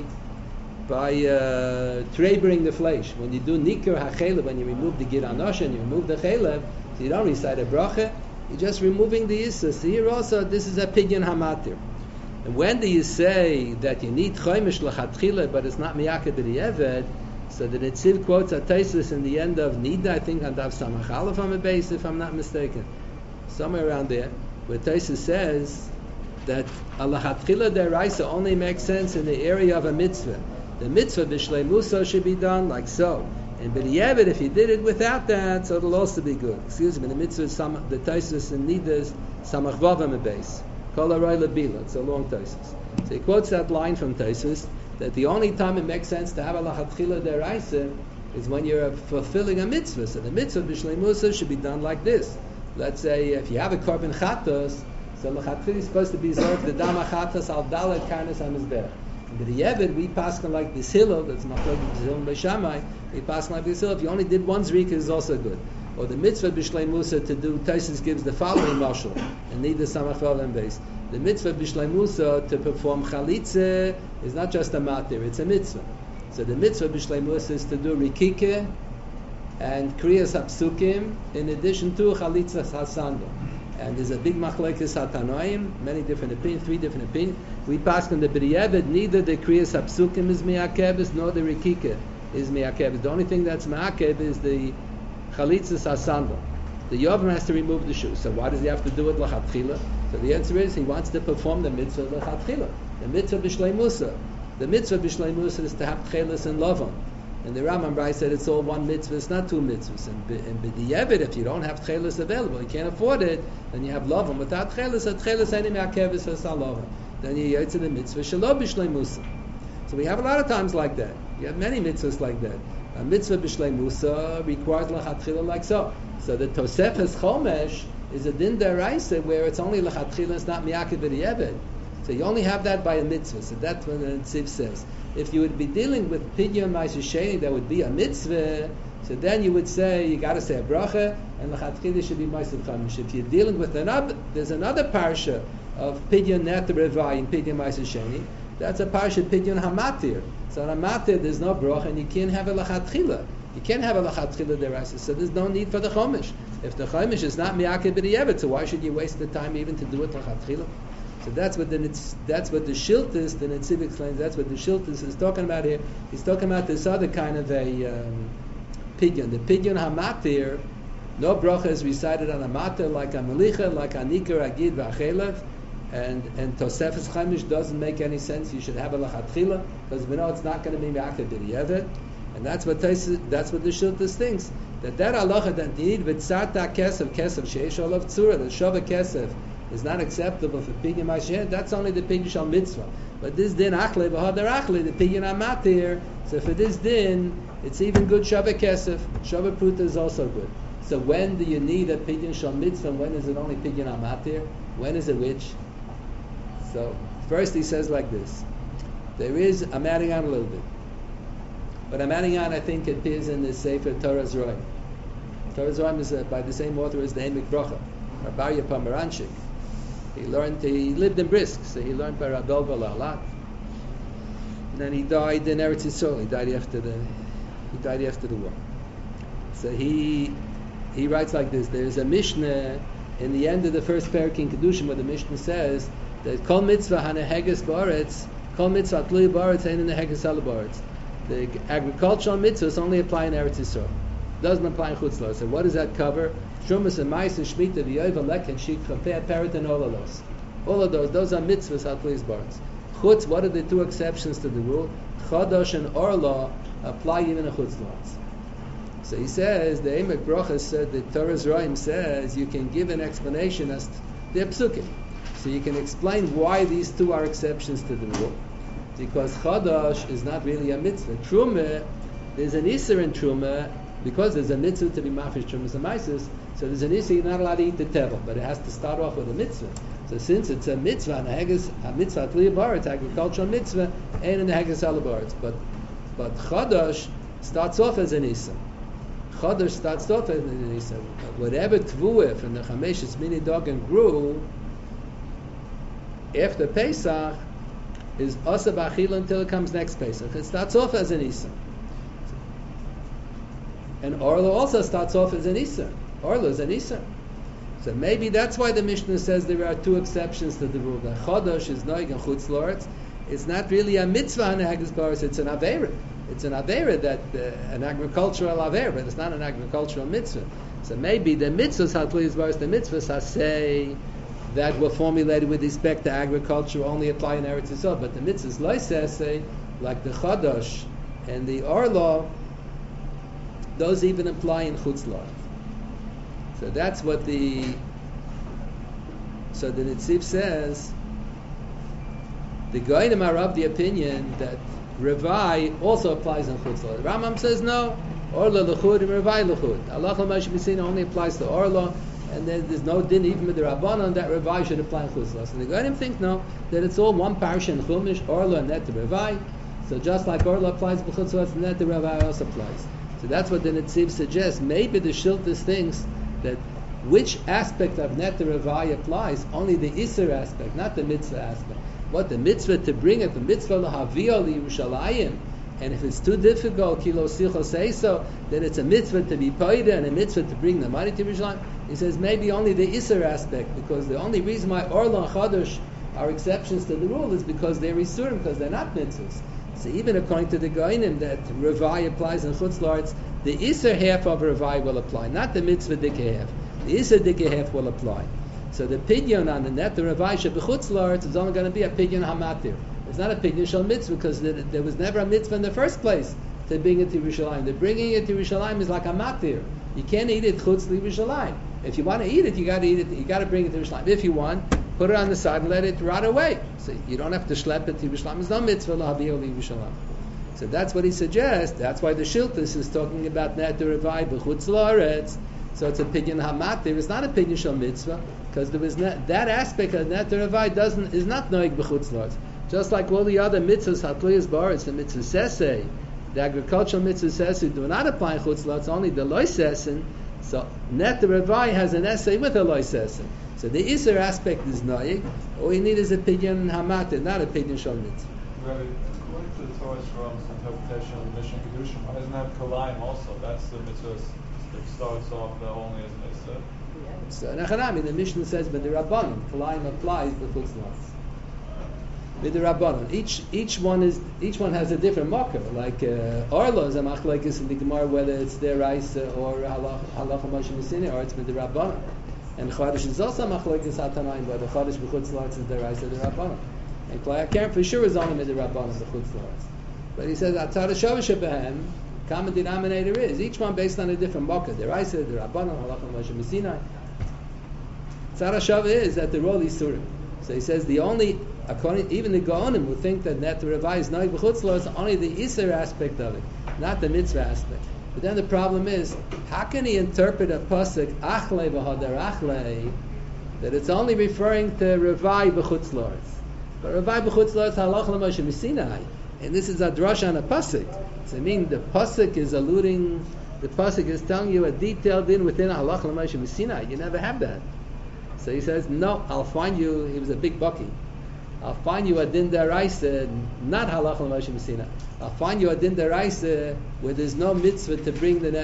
trebering the flesh. When you do nikkur hachelev, when you remove the giranosh and you remove the chelev, so you don't recite a bracha, you're just removing the issa. So here also, this is a pidyon hamatir. And when do you say that you need chomish l'chatchila, but it's not miyakeh b'di'eved? So the Netziv quotes a Taisus in the end of Nida, I think on Daf Samach Aleph on the base, if I'm not mistaken, somewhere around there, where Taisus says that l'chatchila deraisa only makes sense in the area of a mitzvah. The mitzvah b'shlei musa should be done like so. And b'di'eved, if you did it without that, so it'll also be good. Excuse me, the mitzvah is the Taisus in Nida is Samach Vav on the base. Kol haroy lebila. It's a long Taisus. So he quotes that line from Taisus that the only time it makes sense to have a lachatchila deraisa is when you're fulfilling a mitzvah. So the mitzvah b'shlei musa should be done like this. Let's say if you have a korban chatos, so lachatchila is supposed to be zork the dama chatos al dalet karnas hamizbeh. But the Yeved, we pass on like this hillel, that's machlokes Hillel by Shammai, we pass on like this hillel. If you only did one zrika, is also good. Or the mitzvah b'shlei musa to do, Taisus gives the following mashal, and need the samach vav base. The mitzvah b'shlei musa to perform chalitza is not just a matir, it's a mitzvah. So the mitzvah b'shlei musa is to do rikike and kriyas hapsukim in addition to chalitza hasandal. And there's a big machlekes hatanoim, many different opinions, 3 different opinions. We pass on the b'di'eved, neither the kriyas hapsukim is mi'akebes nor the rikike is mi'akebes. The only thing that's mi'akeb is the chalitza hasandal. The Yovam has to remove the shoe. So why does he have to do it l'chatchila? So the answer is he wants to perform the mitzvah l'chatchila. The mitzvah b'shlei musa. The mitzvah b'shlei musa is to have tchelis and lavan. And the Rambam Brai said it's all one mitzvah, it's not 2 mitzvahs. And b'di'eved, if you don't have tchelis available, you can't afford it, then you have lavan. Without tchelis, a tchelis any me'akevis has lavan. Then you yotze the mitzvah shelo b'shlei musa. So we have a lot of times like that. You have many mitzvahs like that. A mitzvah b'shlei musa requires l'chatchila like so. So the Tosefes Chomesh is a din deraisa where it's only l'chatchila, it's not miyakeh b'di'eved. So you only have that by a mitzvah. So that's what the Netziv says. If you would be dealing with pidyon ma'aser sheni, that would be a mitzvah. So then you would say you got to say a bracha, and l'chatchila should be ma'aser chomesh. If you're dealing with there's another parsha of pidyon net revai and pidyon ma'aser sheni. That's a parsha pidyon hamatir. So on a matir there's no bracha, and you can't have a l'chatchila. You can't have a lachatchila deraisa, so there's no need for the chomish. If the chomish is not miyakeh b'di'eved, so why should you waste the time even to do it lachatchila? So that's what the Shiltis, the Netziv explains. That's what the Shiltis is talking about here. He's talking about this other kind of a pidyon. The pidyon hamatir, no bracha is recited on a matir like a melicha, like a nikar, agid, v'achelev, and Tosefes Chomish doesn't make any sense. You should have a lachatchila because we know it's not going to be miyakeh b'di'eved. And that's what the Shiltus thinks. That halacha that you need v'tzarta kesef sheish olav tzura, the shava kesef is not acceptable for pidyon ma'aser. That's only the pidyon shal mitzvah. But this din achle v'hadar achle, the pidyon amatir. So for this din, it's even good shava kesef. Shava pruta is also good. So when do you need a pidyon shal mitzvah? When is it only pidyon amatir? When is it which? So first he says like this. I'm adding on a little bit. But I'm adding on, I think it appears in the Sefer Torah's Roim. Torah's Roim is by the same author as the Emek Bracha, Rabbi Pomeranchik. He lived in Brisk, so he learned by Rabbi Elbala a lot. And then he died in Eretz Yisrael. He died after the war. So he writes like this. There's a Mishnah in the end of the first parak in Kedushim where the Mishnah says that Kol mitzvah haneheges ba'aretz, Kol mitzvah tluya ba'aretz ein in the heges ala ba'aretz. The agricultural mitzvahs only apply in Eretz Yisrael. Doesn't apply in Chutz La'aretz. So what does that cover? Shumas and Mais and Shemitah, V'yoyva Lek and Shik, Chafei, Peret, and all of those. All of those are mitzvahs, Hatlis Baritz. Chutz, what are the 2 exceptions to the rule? Chodosh and Orla apply even in Chutz La'aretz. So he says, the Emek Bracha said, the Torah's Roim says, you can give an explanation as the psukim. So you can explain why these 2 are exceptions to the rule. Because Chadash is not really a mitzvah. Truma, there's an Isser in Truma, because there's a mitzvah to be mafish Trumas and Maisis, so there's an Isser, you're not allowed to eat the tevel, but it has to start off with a mitzvah. So since it's a mitzvah, a mitzvah, it's agricultural mitzvah, and in the Haggis Alabaritz. But Chadash starts off as an Isser. Chadash starts off as an Isser. Whatever Tvuah from the Chameshes Mini Dog and grew, after Pesach, is Asa B'Achila until it comes next Pesach. It starts off as an Isa. And Orla also starts off as an Isa. Orla is an Isa. So maybe that's why the Mishnah says there are two exceptions to the rule. The Chodosh is noig and chutz la'aretz. It's not really a mitzvah on Haggis Baris, it's an Aveira. It's an Aveira, that an agricultural Aveira, but it's not an agricultural mitzvah. So maybe the mitzvahs Hatliyas Baris, the mitzvahs say that were formulated with respect to agriculture only apply in Eretz Yisrael, but the mitzvahs Loisese, like the Chodosh and the Orla, those even apply in chutz la'aretz. So that's what so the Nitziv says, the Goyim are of the opinion that Revai also applies in chutz la'aretz. Rambam says no, Orla l'chud and Revai l'chud. Halacha Moshe Messina only applies to Orla, and then there's no din even with the Rabbanon that Revai should apply in chutz la'aretz. And the Goyim think no, that it's all one parsha in Chumash, Orla and net to Revai. So just like Orla applies to chutz la'aretz, net to Revai also applies. So that's what the Nitziv suggests. Maybe the Shiltas thinks that which aspect of Net Revai applies, only the Isser aspect, not the mitzvah aspect. What the mitzvah to bring it, the mitzvah lahavio liyushalayim, and if it's too difficult, kilo sicho say so, then it's a mitzvah to be paida and a mitzvah to bring the money to Yerushalayim. He says maybe only the Isser aspect, because the only reason why Orla and Chodosh are exceptions to the rule is because they're Isurim, because they're not mitzvahs. So even according to the Goinim that Revai applies in chutz la'aretz, the Isser half of Revai will apply, not the mitzvah dikah half. The Isser dikah half will apply. So the pidyon on the net, the Revai shebechutz la'aretz, is only going to be a pidyon hamatir. It's not a pidyon shel mitzvah, because there was never a mitzvah in the first place to bring it to Yerushalayim. The bringing it to Yerushalayim is like a matir. You can't eat it chutz Yerushalayim. If you want to eat it, you got to eat it. You got to bring it to Yerushalayim. If you want, put it on the side and let it rot away. So you don't have to schlep it to Yerushalayim. It's no mitzvah lahavio Yerushalayim. So that's what he suggests. That's why the Shiltas is talking about net Revai b'chutz la'aretz. So it's a pidyon hamatir. It's not a pidyon shel mitzvah, because there was that aspect of net Revai is not noig b'chutz la'aretz. Just like all the other mitzvahs, hatliyas baris, the mitzvah sesei, the agricultural mitzvah sesei do not apply in chutz la'aretz, only the loisesen. So net Revai has an essay with a loisesen. So the Isser aspect is noig. All you need is a pidyon hamatir, not a pidyon shel mitzvah. According to the Torah's interpretation of the Mishnah Kedushin, why doesn't it have Kalayim also? That's the mitzvah that starts off only as a mitzvah. So Nachanami, the Mishnah says, but the Rabbanon, Kalayim applies to chutz la'aretz. With the Rabbanon, each one has a different marker. Like Orla is a machlekes in the Gemara, whether it's their Raisa or halacha Moshe Messina, or it's with the Rabbanon. And Chodesh is also machlekes hatanayim, whether Chodesh b'chutz la'aretz is their Raisa or the Rabbanon. And Klai HaKeren for sure is only with the Rabbanon b'chutz la'aretz. But he says atzar shavasha behem, common denominator is each one based on a different marker. The Raisa, the Rabbanon, halacha Moshe Messina. Atzar Shava is that they're all Isurim. So he says even the Gaonim would think that Net Revai is noig b'chutz la'aretz, only the Isser aspect of it, not the mitzvah aspect. But then the problem is, how can he interpret a pasuk achle v'hadar achle that it's only referring to Revai b'chutz la'aretz? But Revai b'chutz la'aretz halach l'Moshe Missinai, and this is a drasha on a pasuk. So I mean the pasuk is telling you a detailed din within a halach l'Moshe Missinai. You never have that. So he says, no, I'll find you. He was a big bucky. I'll find you a din deraisa, not halach l'Moshe Messina. I'll find you a din deraisa where there's no mitzvah to bring the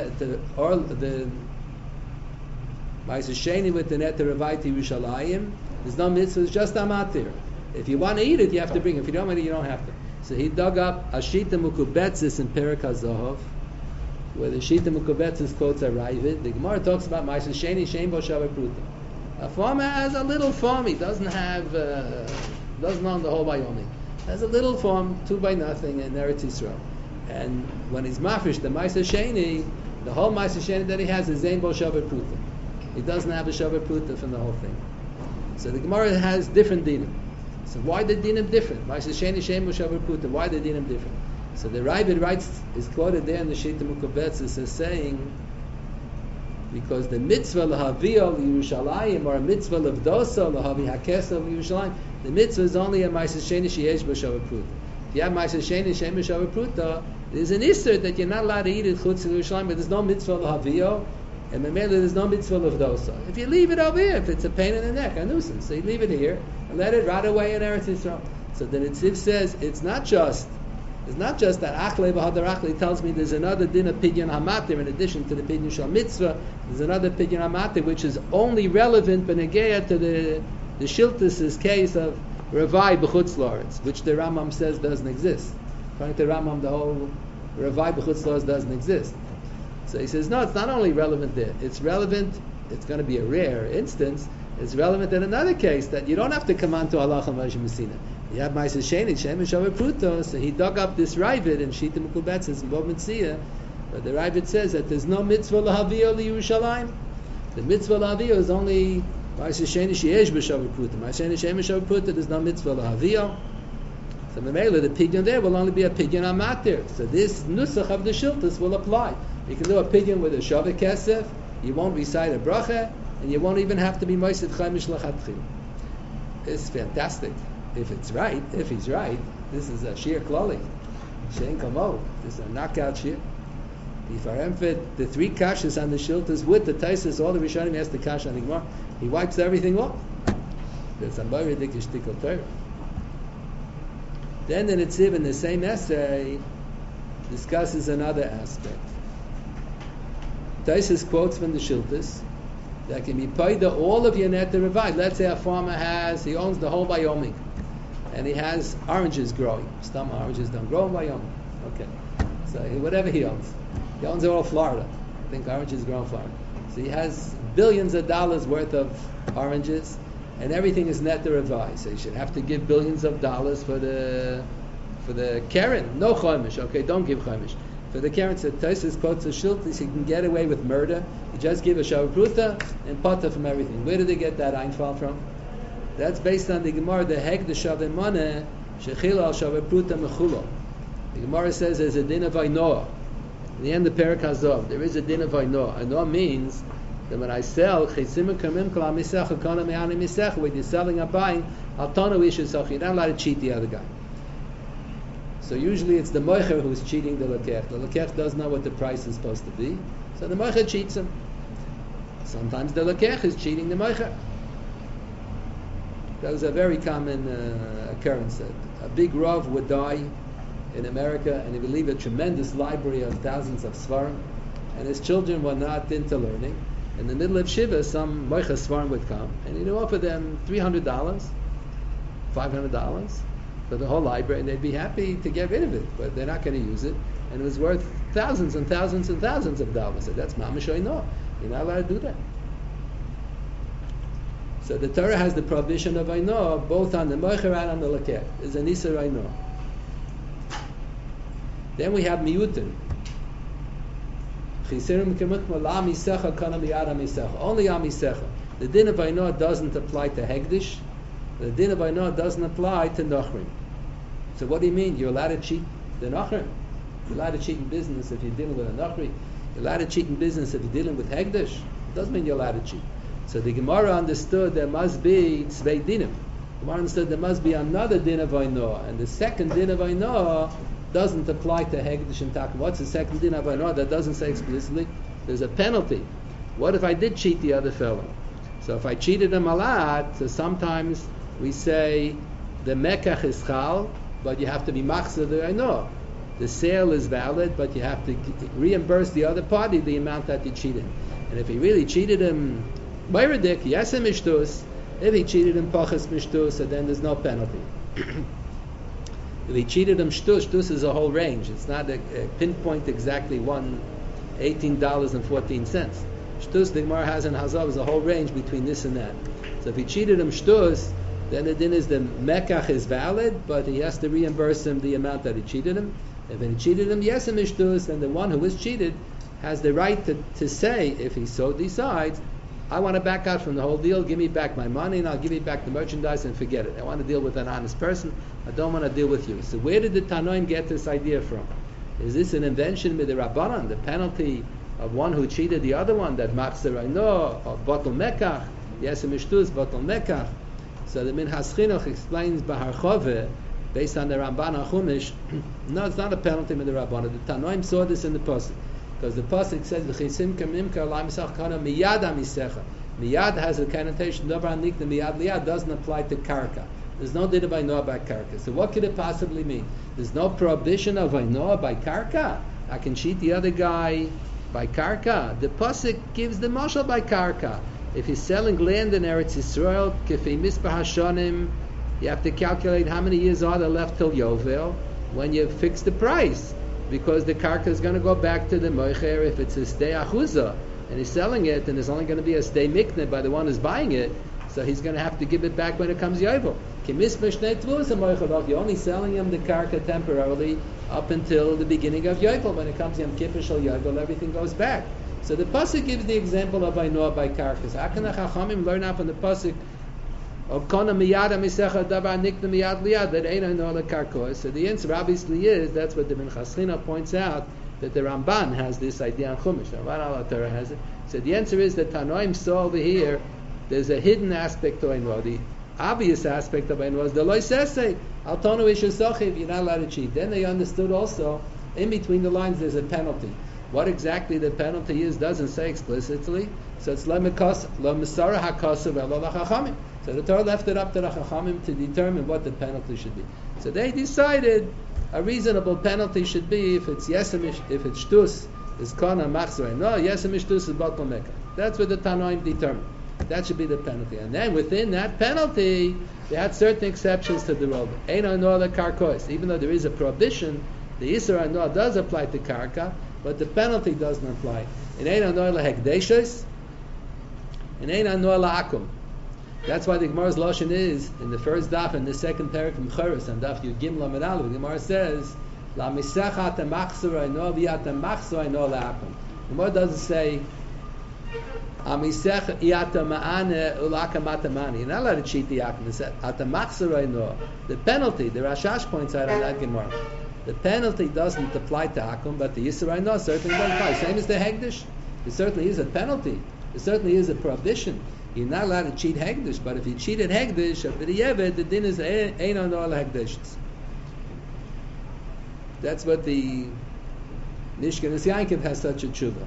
Ma'aser Sheni with the net to Revai to Yerushalayim. There's no mitzvah. It's just amatir. If you want to eat it, you have to bring it. If you don't want it, you don't have to. So he dug up a Shita Mukubetzis in Perek HaZohov, where the Shita Mukubetzis quotes a Ravid. The Gemara talks about Ma'aser Sheni Shein Bo Shaveh Pruta. A farmer has a little farm. He doesn't own the whole Wyoming. Has a little farm, 2 by nothing in Eretz Yisrael. And when he's mafresh the Ma'aser Sheni, the whole Ma'aser Sheni that he has is Zein Bo Shaveh Pruta. He doesn't have a Shaveh Pruta from the whole thing. So the Gemara has different dinim. So why the dinim different? Ma'aser Sheni Shein Bo Shaveh Pruta. Why the dinim different? So the Ravid writes, is quoted there in the Shita Mukubetzis as saying, because the mitzvah lahavio Yerushalayim or a mitzvah levdosa lahavi hakesa Yerushalayim, the mitzvah is only a Ma'aser Sheni sheyesh b'shaveh pruta. If you have Ma'aser Sheni sheyesh b'shaveh pruta, there's an isser that you're not allowed to eat it chutz Yerushalayim, but there's no mitzvah lahavio, and memele there's no mitzvah levdosa. If you leave it over here, if it's a pain in the neck, a nuisance, so you leave it here and let it rot away in Eretz Yisrael. So the Nitziv says it's not just It's not just that Achle v'Hadar Achle tells me there's another din of Pidyon HaMatir in addition to the Pidyon Shal Mitzvah. There's another Pidyon HaMatir which is only relevant Benegeya to the Shiltus' case of Ravai B'chutz La'aretz, which the Rambam says doesn't exist. According to Rambam, the whole Ravai B'chutz La'aretz doesn't exist. So he says, no, it's not only relevant there. It's relevant, it's going to be a rare instance, it's relevant in another case that you don't have to come on to Allah Moshe Messina. You have Ma'aseh Sheni, Shem Shavar Pruto, so he dug up this Ravid in Shita Mekubetzes in Bov Mitzia, but the Ravid says that there's no mitzvah lahaviyah liyerushalayim. The mitzvah lahaviyah is only Ma'aseh Sheni Sheyesh B'Shavar Pruto. Ma'aseh Sheni Shem Shavar Pruto, there's no mitzvah lahaviyah. So the pidyon there will only be a pidyon amatir. So this nusach of the shiltus will apply. You can do a pidyon with a shaveh kesef, you won't recite a bracha, and you won't even have to be moisef chaimish lachatchil. It's fantastic. If he's right, this is a shir klali. Shein kamo. This is a knockout shir. The three kashas on the shiltus with the taisis, all the rishonim has the kash on the gemara. He wipes everything off. There's a very ridiculous shtikol Torah. Then the Netziv in the same essay discusses another aspect. Taisus quotes from the Shiltus that can be paid all of your net revived. Let's say a farmer he owns the whole Wyoming, and he has oranges growing. Some oranges don't grow in Wyoming. Okay, so whatever he owns all Florida. I think oranges grow in Florida. So he has billions of dollars worth of oranges, and everything is net revived. So you should have to give billions of dollars for the Karen. No chaimish. Okay, don't give chaimish. For the Karen, said Taisus quotes a Shiltis, he can get away with murder. You just give a Shavapruta and Pata from everything. Where did they get that Einfall from? That's based on the Gemara, the Heg the Shavimane, Shechila al Shavapruta Mechulo. The Gemara says there's a din of Ainoah. In the end of Perek Hazov, there is a din of Ainoah. Ainoah means that when I sell, when you're selling or buying, you're not allowed to cheat the other guy. So usually it's the moicher who's cheating the lekech. The lekech doesn't know what the price is supposed to be, so the moicher cheats him. Sometimes the lekech is cheating the moicher. That was a very common occurrence. A big rav would die in America, and he would leave a tremendous library of thousands of svarim, and his children were not into learning. In the middle of Shiva, some moicher svarim would come, and he'd offer them $300, $500 for the whole library, and they'd be happy to get rid of it, but they're not going to use it, and it was worth thousands and thousands and thousands of dollars. So that's mamash oino. You're not allowed to do that. So the Torah has the prohibition of oino both on the moicher and on the lekech. There's an isur oino. Then we have miyutin. Only amisecha. The din of oino doesn't apply to hegdish. The din of oino doesn't apply to nochrim. So what do you mean? You're allowed to cheat the nochrim? You're allowed to cheat in business if you're dealing with a nochri. You're allowed to cheat in business if you're dealing with hegdish. It doesn't mean you're allowed to cheat. So the Gemara understood there must be tzvei dinim. The Gemara understood there must be another din of oino, and the second din of oino doesn't apply to hegdish and takum. What's the second din of oino? That doesn't say explicitly. There's a penalty. What if I did cheat the other fellow? So if I cheated him a lot, so sometimes we say the mekach is chal, but you have to be machzor the oino. The sale is valid, but you have to reimburse the other party the amount that you cheated. And if he really cheated him Mayradik, yes, mishtus. If he cheated him pachas mishtus, so then there's no penalty. If he cheated him shtus, shtus is a whole range. It's not a pinpoint exactly $18.14. Shtus, the Gemara has in Hazav, is a whole range between this and that. So if he cheated him shtus, then the din is the mekach is valid, but he has to reimburse him the amount that he cheated him. If he cheated him yes mishtus, then the one who was cheated has the right to say, if he so decides, I want to back out from the whole deal, give me back my money, and I'll give you back the merchandise and forget it. I want to deal with an honest person, I don't want to deal with you. So where did the Tanoim get this idea from? Is this an invention with the Rabbanan, the penalty of one who cheated the other one, that machzor oino, or batel mekach, yes mishtus, batel mekach? So the Minhas Chinuch explains Bahar Chove, based on the Ramban HaChumash, no, it's not a penalty with the Rabbanan. The Tanoim saw this in the Pasuk. Because the pasuk says v'chisim kamimka la'misach kana miyad amisecha. Miyad has a connotation. Davar nikna miyad liyad doesn't apply to karka. There's no din of Ainoa by Karka. So what could it possibly mean? There's no prohibition of Ainoa by Karka. I can cheat the other guy by Karka. The Pasuk gives the mashal by Karka. If he's selling land in Eretz Yisrael, Kefei Mispah Hashanim, you have to calculate how many years are there left till Yovel when you fix the price. Because the Karka is going to go back to the Moicher if it's a stay Achuzah. And he's selling it, and there's only going to be a stay Mikneh by the one who's buying it. So he's going to have to give it back when it comes Yovel. You're only selling him the Karka temporarily up until the beginning of Yovel. When it comes Yom Kippur Shel Yovel, everything goes back. So the pasuk gives the example of Ainoa by Karkas. How can the Chachamim learn out from the pasuk of Kona miyada misecha davar nikna miyad liyad that ain't Ainoa le Karkos? So the answer obviously is that's what the Ben Chaschina points out, that the Ramban has this idea on Chumash. Ramban al Torah has it. So the answer is that Tanoim saw over here there's a hidden aspect to Ainoa. The obvious aspect of Ainoa is the loy sesei al tonu ishasochiv. You're not allowed to cheat. Then they understood also in between the lines there's a penalty. What exactly the penalty is doesn't say explicitly. So it's lo misara hakasav elo lachachamim. So the Torah left it up to the Chachamim to determine what the penalty should be. So they decided a reasonable penalty should be if it's yesemish, if it's shtus is kana machzor. No, yesemish shtus is batal mekah. That's what the Tanoim determined. That should be the penalty. And then within that penalty, they had certain exceptions to the rule. Ein anoah le karkos. Even though there is a prohibition, the Isser anoah does apply to karka, but the penalty doesn't apply. In ein anoah lehekdeshos, in ein anoah la'akum. That's why the Gemara's lashon is in the first daf and the second parak from Choros and daf Yud Gimel Amud Aleph. The Gemara says la misecha temachzor anoah v'yat temachzor anoah la'akum. The Gemara doesn't say amisech yata ma'ane ulaka matamani. You're not allowed to cheat the akum. It said atamachzor anoah. The penalty, the Rashash points out on that Gemara. The penalty doesn't apply to Akum, but the Yisrael no certainly doesn't apply. Same as the Hegdish. It certainly is a penalty. It certainly is a prohibition. You're not allowed to cheat Hegdish, but if you cheated Hegdish, the din is Ein on all Hegdishs. That's what the Mishkanas Yankiv has such a tshuva.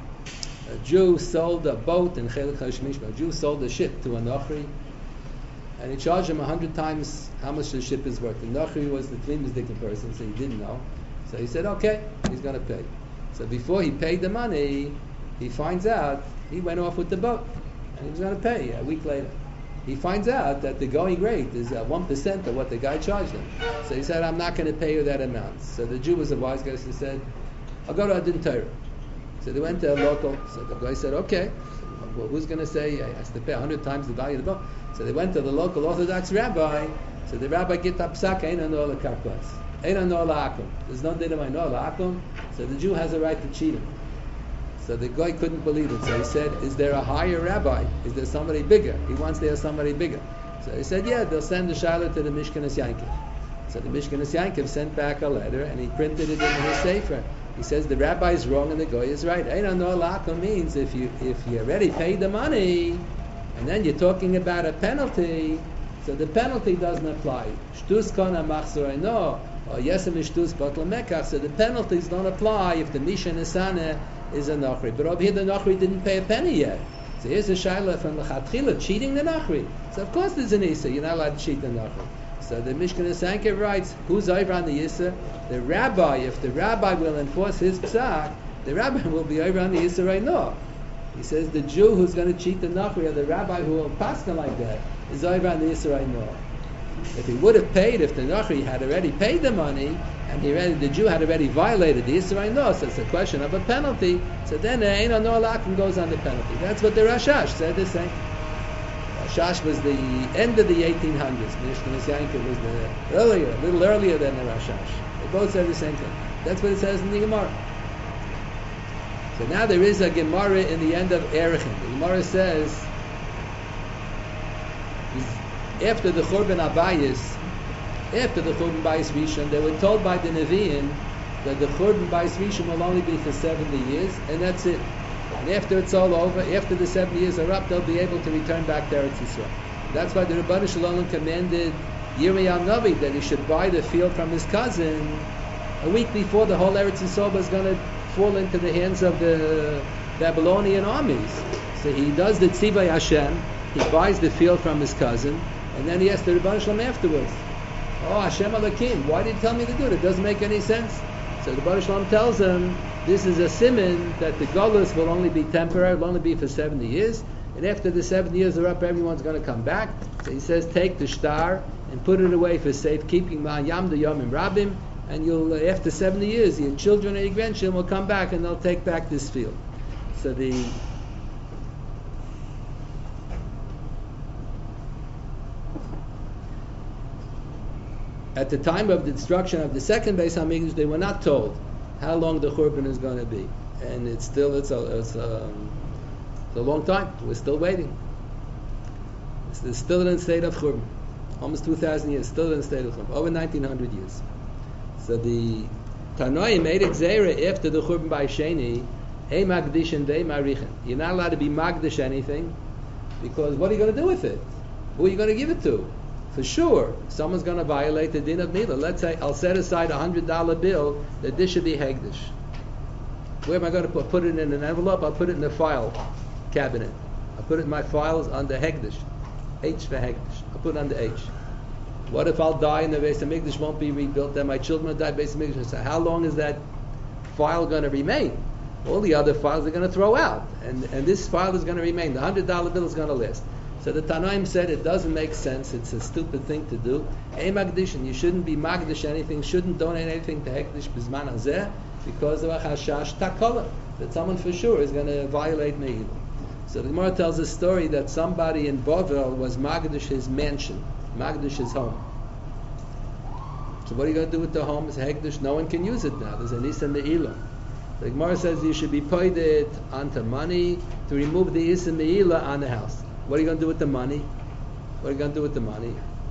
A Jew sold a boat in Chelik HaShmishma. A Jew sold a ship to a Nochri, and he charged him 100 times how much the ship is worth. The Nochri was the Tlimus person, so he didn't know. So he said, okay, he's going to pay. So before he paid the money, he finds out he went off with the boat, and he was going to pay a week later. He finds out that the going rate is 1% of what the guy charged him. So he said, I'm not going to pay you that amount. So the Jew was a wise guy, so he said, I'll go to Adin Torah. So they went to a local. So the guy said, okay, well, who's going to say I have to pay 100 times the value of the boat? So they went to the local Orthodox rabbi. So the rabbi get up psak, ein anoah lekarkos, ein anoah la'akum. There's no din of anoah la'akum. So the Jew has a right to cheat him. So the guy couldn't believe it. So he said, is there a higher rabbi? Is there somebody bigger? He wants there somebody bigger. So he said, yeah, they'll send the Shiloh to the Mishkanas Yankiv. So the Mishkanas Yankiv sent back a letter, and he printed it in his sefer. He says the rabbi is wrong and the guy is right. Ein anoah la'akum means if you already paid the money, and then you're talking about a penalty, so the penalty doesn't apply. Shtus kana machzor eino, or yesem shtus batal mekach, so the penalties don't apply if the Misha Nesana is a Nachri. But over here the Nachri didn't pay a penny yet. So here's a Shaila from L'chatchila, cheating the Nachri. So of course there's an Issa, you're not allowed to cheat the Nachri. So the Mishkan Sankev writes, who's over on the Issa? The rabbi. If the rabbi will enforce his psak, the rabbi will be over on the Issa right now. He says the Jew who's going to cheat the Nachri, or the rabbi who will paskin like that, is over on the Issa right now. If he would have paid, if the Nachri had already paid the money, and the Jew had already violated the Issa right now, so it's a question of a penalty, so then Ein Anoah La'akum goes on the penalty. That's what the Rashash said the same. Rashash was the end of the 1800s. Mishkanas Yankiv was a little earlier than the Rashash. They both said the same thing. That's what it says in the Gemara. So now there is a Gemara in the end of Erechin. The Gemara says, after the Churban Abayis, after the Churban Bayis Rishon, they were told by the Nevi'im that the Churban Bayis Rishon will only be for 70 years, and that's it. And after it's all over, after the 70 years are up, they'll be able to return back to Eretz Yisrael. That's why the Rebbeinu Shalom commanded Yirmiyah Navi that he should buy the field from his cousin a week before the whole Eretz Yisrael was going to fall into the hands of the Babylonian armies. So he does the Tzivay Hashem, he buys the field from his cousin, And then he asked the Rebbeinu Shalom afterwards, oh, Hashem Elokim, why did you tell me to do it? It doesn't make any sense. So the Rebbeinu Shalom tells him, this is a siman that the Golus will only be temporary, will only be for 70 years. And after the 70 years are up, everyone's going to come back. So he says, take the shtar and put it away for safekeeping, ma'an yam the yomim rabim, and you'll, after 70 years, your children and your grandchildren will come back and they'll take back this field. So at the time of the destruction of the second Beis Hamikdash, they were not told how long the Churban is going to be, and it's a long time. We're still waiting. It's still in a state of Churban, almost 2,000 years, still in a state of Churban, over 1,900 years. So the Tanoim made a gzeira after the Churban by Sheni, hey Magdish and hey Marichin. You're not allowed to be Magdish anything, because what are you going to do with it? Who are you going to give it to? For sure, someone's going to violate the din of Mila. Let's say I'll set aside $100 bill that this should be Hegdish. Where am I going to put it in an envelope? I'll put it in the file cabinet. I'll put it in my files under Hegdish. H for Hegdish. I'll put it under H. What if I'll die and the Beis Hamikdash won't be rebuilt? Then my children will die Beis Hamikdash. So how long is that file going to remain? All the other files are going to throw out. And this file is going to remain. The $100 bill is going to last. So the Tanaim said it doesn't make sense. It's a stupid thing to do. Ein Magdishin, you shouldn't be Magdish anything, shouldn't donate anything to Hekdish Bizman Hazeh, because of a Chashash Takala, that someone for sure is going to violate Me'ila. So the Gemara tells a story that somebody in Bovel was Magdish his mansion, Magdish his home. So what are you going to do with the home? It's Hekdish, no one can use it now. There's an Issa Me'ila. The Gemara says you should be paid it onto money to remove the Issa Me'ila on the house. What are you going to do with the money? What are you going to do with the money?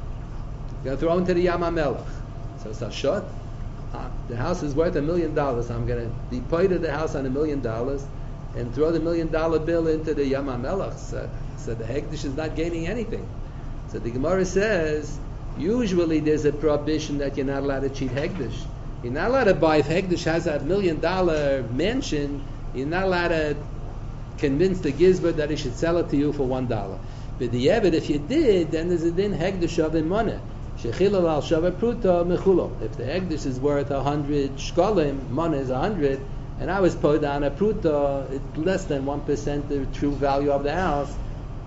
You're going to throw into the Yam HaMelech. So it's a shot. The house is worth $1 million. I'm going to be paid at the house on $1 million and throw the $1 million bill into the Yam HaMelech. So the Hekdish is not gaining anything. So the Gemara says, usually there's a prohibition that you're not allowed to cheat Hekdish. You're not allowed to buy, if Hekdish has a $1 million mansion, you're not allowed to convince the Gizber that he should sell it to you for $1. But the Eved, if you did, then there's a din Hekdish of in money. Shechilal al Shava Pruta Mechulo. If the Hekdish is worth 100 shkolim, money is 100, and I was put on a Pruta, it's less than 1% the true value of the house,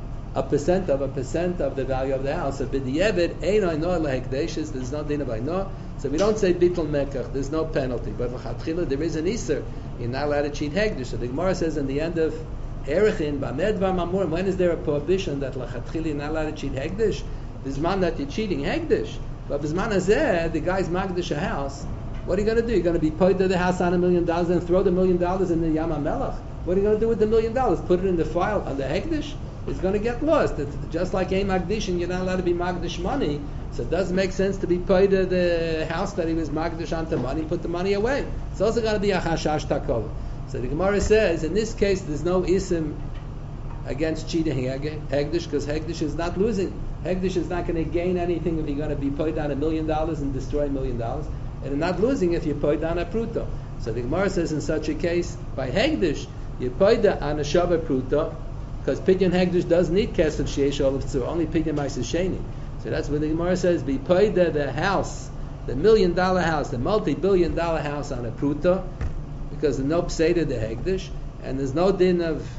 a percent of the value of the house. So but the Eved, Ein Oino Lehekdeshes, there's no din of Oino. So we don't say Bittul Mekach, there's no penalty. But V'chatchila, there is an Isser. You're not allowed to cheat Hekdish. So the Gemara says in the end of Erechin, Bamedvar Mamurim, when is there a prohibition that Lachatchila you're not allowed to cheat Hekdish? Bisman that you're cheating Hekdish. But Bisman Hazeh, the guy's Magdish a house. What are you going to do? You're going to be paid to the house on $1 million and throw the $1 million in the Yam HaMelech? What are you going to do with the $1 million? Put it in the file on the Hekdish? It's going to get lost. It's just like a Magdish, and you're not allowed to be Magdish money. So it doesn't make sense to be paid to the house that he was Magdish onto money, put the money away. It's also going to be a Chashash Takol. So the Gemara says, in this case, there's no Isim against cheating Hekdish, because Hekdish is not losing. Hekdish is not going to gain anything if you're going to be paid on $1 million and destroy $1 million. And not losing if you're paid on a Pruta. So the Gemara says, in such a case, by Hekdish, you're paid on a Shava Pruta, because Pidyon Hekdish does need Kesef Sheish Olav Tzur, only Pidyon Ma'aseh Sheni. So that's what the Gemara says, be paid the house, the $1 million house, the multi-billion-dollar house on a Pruta, because there's no Pseda the Hekdish, and there's no din of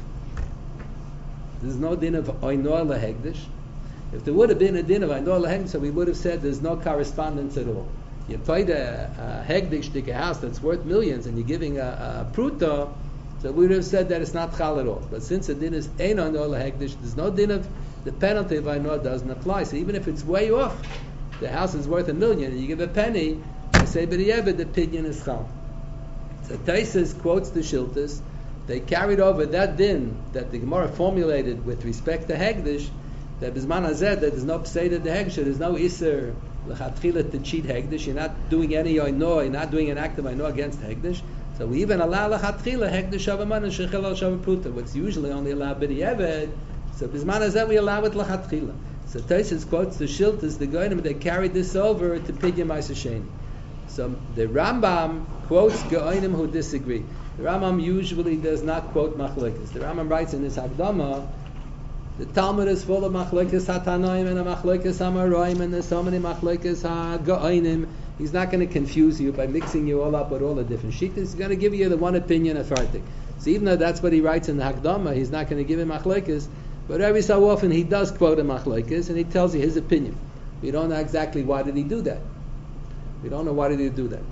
Oinor LaHekdish. If there would have been a din of Oinor LaHekdish, so we would have said there's no correspondence at all. You paid a Hekdish a house that's worth millions, and you're giving a Pruta, so we would have said that it's not chal at all. But since the din is ein Oinor LaHekdish, there's no din of the penalty of Oinor doesn't apply. So even if it's way off, the house is worth $1 million, and you give a penny, you say, but the pidyon is chal. So Taisus quotes the Shiltas. They carried over that din that the Gemara formulated with respect to Hekdish, that Bisman Hazeh, that there's no Pseda the Hekdish, there's no Isser l'chatchila to cheat Hekdish, you're not doing any Oinor, you're not doing an act of Oinor against Hekdish. So we even allow l'chatchila Hekdish Shavaman and Shechel al Shavapruta, what's usually only allowed b'di'eved. So Bisman Hazeh we allow it l'chatchila. So Taisus quotes the Shiltas, the Goyim, they carried this over to Pidyon Ma'aseh Sheni. So the Rambam quotes Goyim who disagree. The Rambam usually does not quote Machlekes. The Rambam writes in his Hakdama, The Talmud is full of machlokes hatanoim and machlokes hamaroim, and there's so many machlokes ha'ga'onim. He's not going to confuse you by mixing you all up with all the different shittas. He's going to give you the one opinion of Fartik. So even though that's what he writes in the Hakdama, he's not going to give him machlokes. But every so often he does quote a machlokes and he tells you his opinion. We don't know exactly why did he do that. We don't know why did he do that.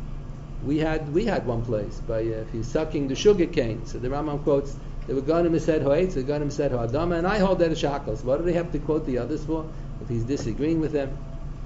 We had one place by if he's sucking the sugar cane. So the Rambam quotes. They were going to said hoetz, they were going to said hoadama, and I hold that as shakos. What do they have to quote the others for? If he's disagreeing with them.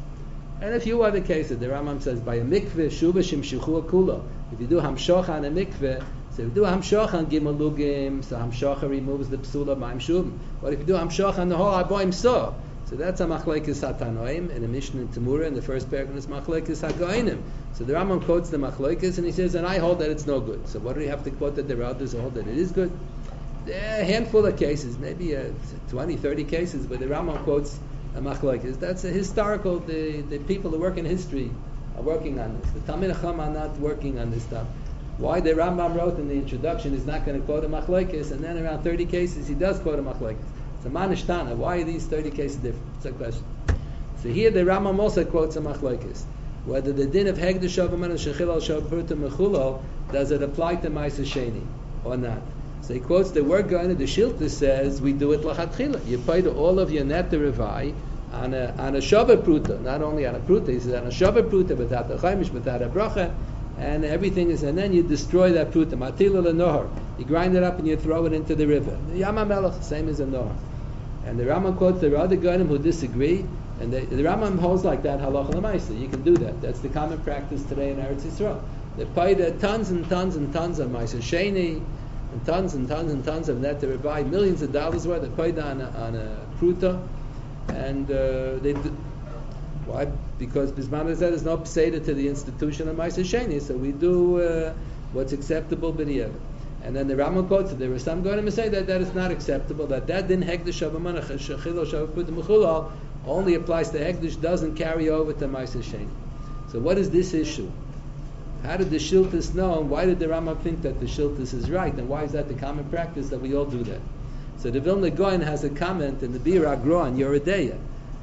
And a few other cases, the Rambam says by a mikveh shuva shimshuchu kulo. If you do hamshocha on a mikveh, so if you do hamshocha on gimel lugim, so hamshocha removes the psula ma'im shuvim. But if you do hamshocha on the whole aboim so that's a machlekes hatanoim in the Mishnah in Temura in the first paragraph is machlekes hagoinim. So the Rambam quotes the machlekes and he says, and I hold that it's no good. So what do we have to quote that there are others who hold that it is good? There are a handful of cases, maybe 20, 30 cases, where the Rambam quotes a machlokes. That's a historical. The people who work in history are working on this. The Talmidei Chacham are not working on this stuff. Why the Rambam wrote in the introduction is not going to quote a machlokes, and then around 30 cases he does quote a machlokes. It's a manishtana. Why are these 30 cases different? It's a question. So here the Rambam also quotes a machlokes. Whether the din of hegdish shavim and shechil al shavruta mechulo, does it apply to ma'aser sheni or not? So he quotes the word going to the Shilta says we do it lachatchila. You pay to all of your net revai on a shavar pruta, not only on a pruta. He says on a shavar pruta without the chaimish, without a bracha, and everything is. And then you destroy that pruta. Matila lenohar. You grind it up and you throw it into the river. Yama melech, same as a nohar. And the Rambam quotes the other Gonim who disagree, and the Rambam holds like that halacha l'maisa. You can do that. That's the common practice today in Eretz Yisrael. They pay tons and tons and tons of ma'aser sheni. And tons and tons and tons of net, they would buy millions of dollars worth. They paid on a pruta, and they do. Why? Because Bisman said there's no pseda to the institution of Ma'aser Sheni, so we do what's acceptable b'diavad. And then the Rambam quotes there were some going to say that is not acceptable. That din hegdish shavamana shechilo shavapruta mechulal only applies to hegdish, doesn't carry over to Ma'aser Sheni. So what is this issue? How did the Shiltas know, and why did the Rambam think that the Shiltas is right, and why is that the common practice that we all do that? So the Vilna Gaon has a comment in the Bir Agro on Yoredeya.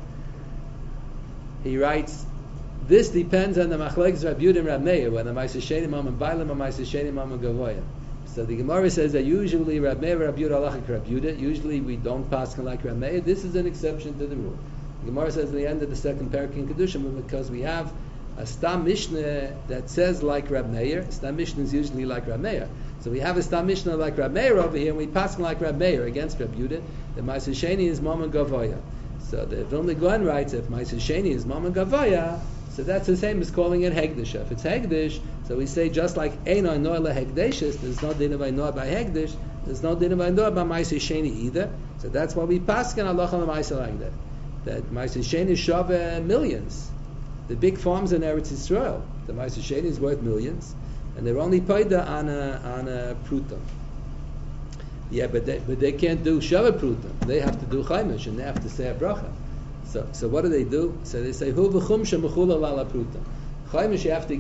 He writes, this depends on the Machlekes Rab Yudah and Rab Meir, whether Ma'aser Sheni Mamon Bailam or Ma'aser Sheni Mamon Gavoya. So the Gemara says that usually Rab Meir, Rab Yudah, Alachik Rab Yudah, usually we don't pass like Rab Meir. This is an exception to the rule. The Gemara says at the end of the second parak in Kedushim, because we have a Stam Mishnah that says like Rab Meir. Stam Mishnah is usually like Rab Meir. So we have a Stam Mishnah like Rab Meir over here, and we pass like Rab Meir against Rab Yudah. The Ma'aser Sheni is Mamon Gavoya. So the Vilna Gaon writes, if Ma'aser Sheni is Mamon Gavoya, so that's the same as calling it Hegdish. If it's Hegdish, so we say just like Eino Noah La Hegdishis, there's no din of Noah by Hegdish, there's no din of Noah by Ma'aser Sheni either. So that's why we pass on Allah on the Ma'aser like that. That Ma'aser Sheni shove millions. The big farms in Eretz Yisrael, the Ma'aser Sheni is worth millions, and they're only paid on a pruta. Yeah, but they can't do shava pruta. They have to do chaimish, and they have to say a bracha. So what do? So they say hu v'chumsha mechula la pruta. Chaimish you have to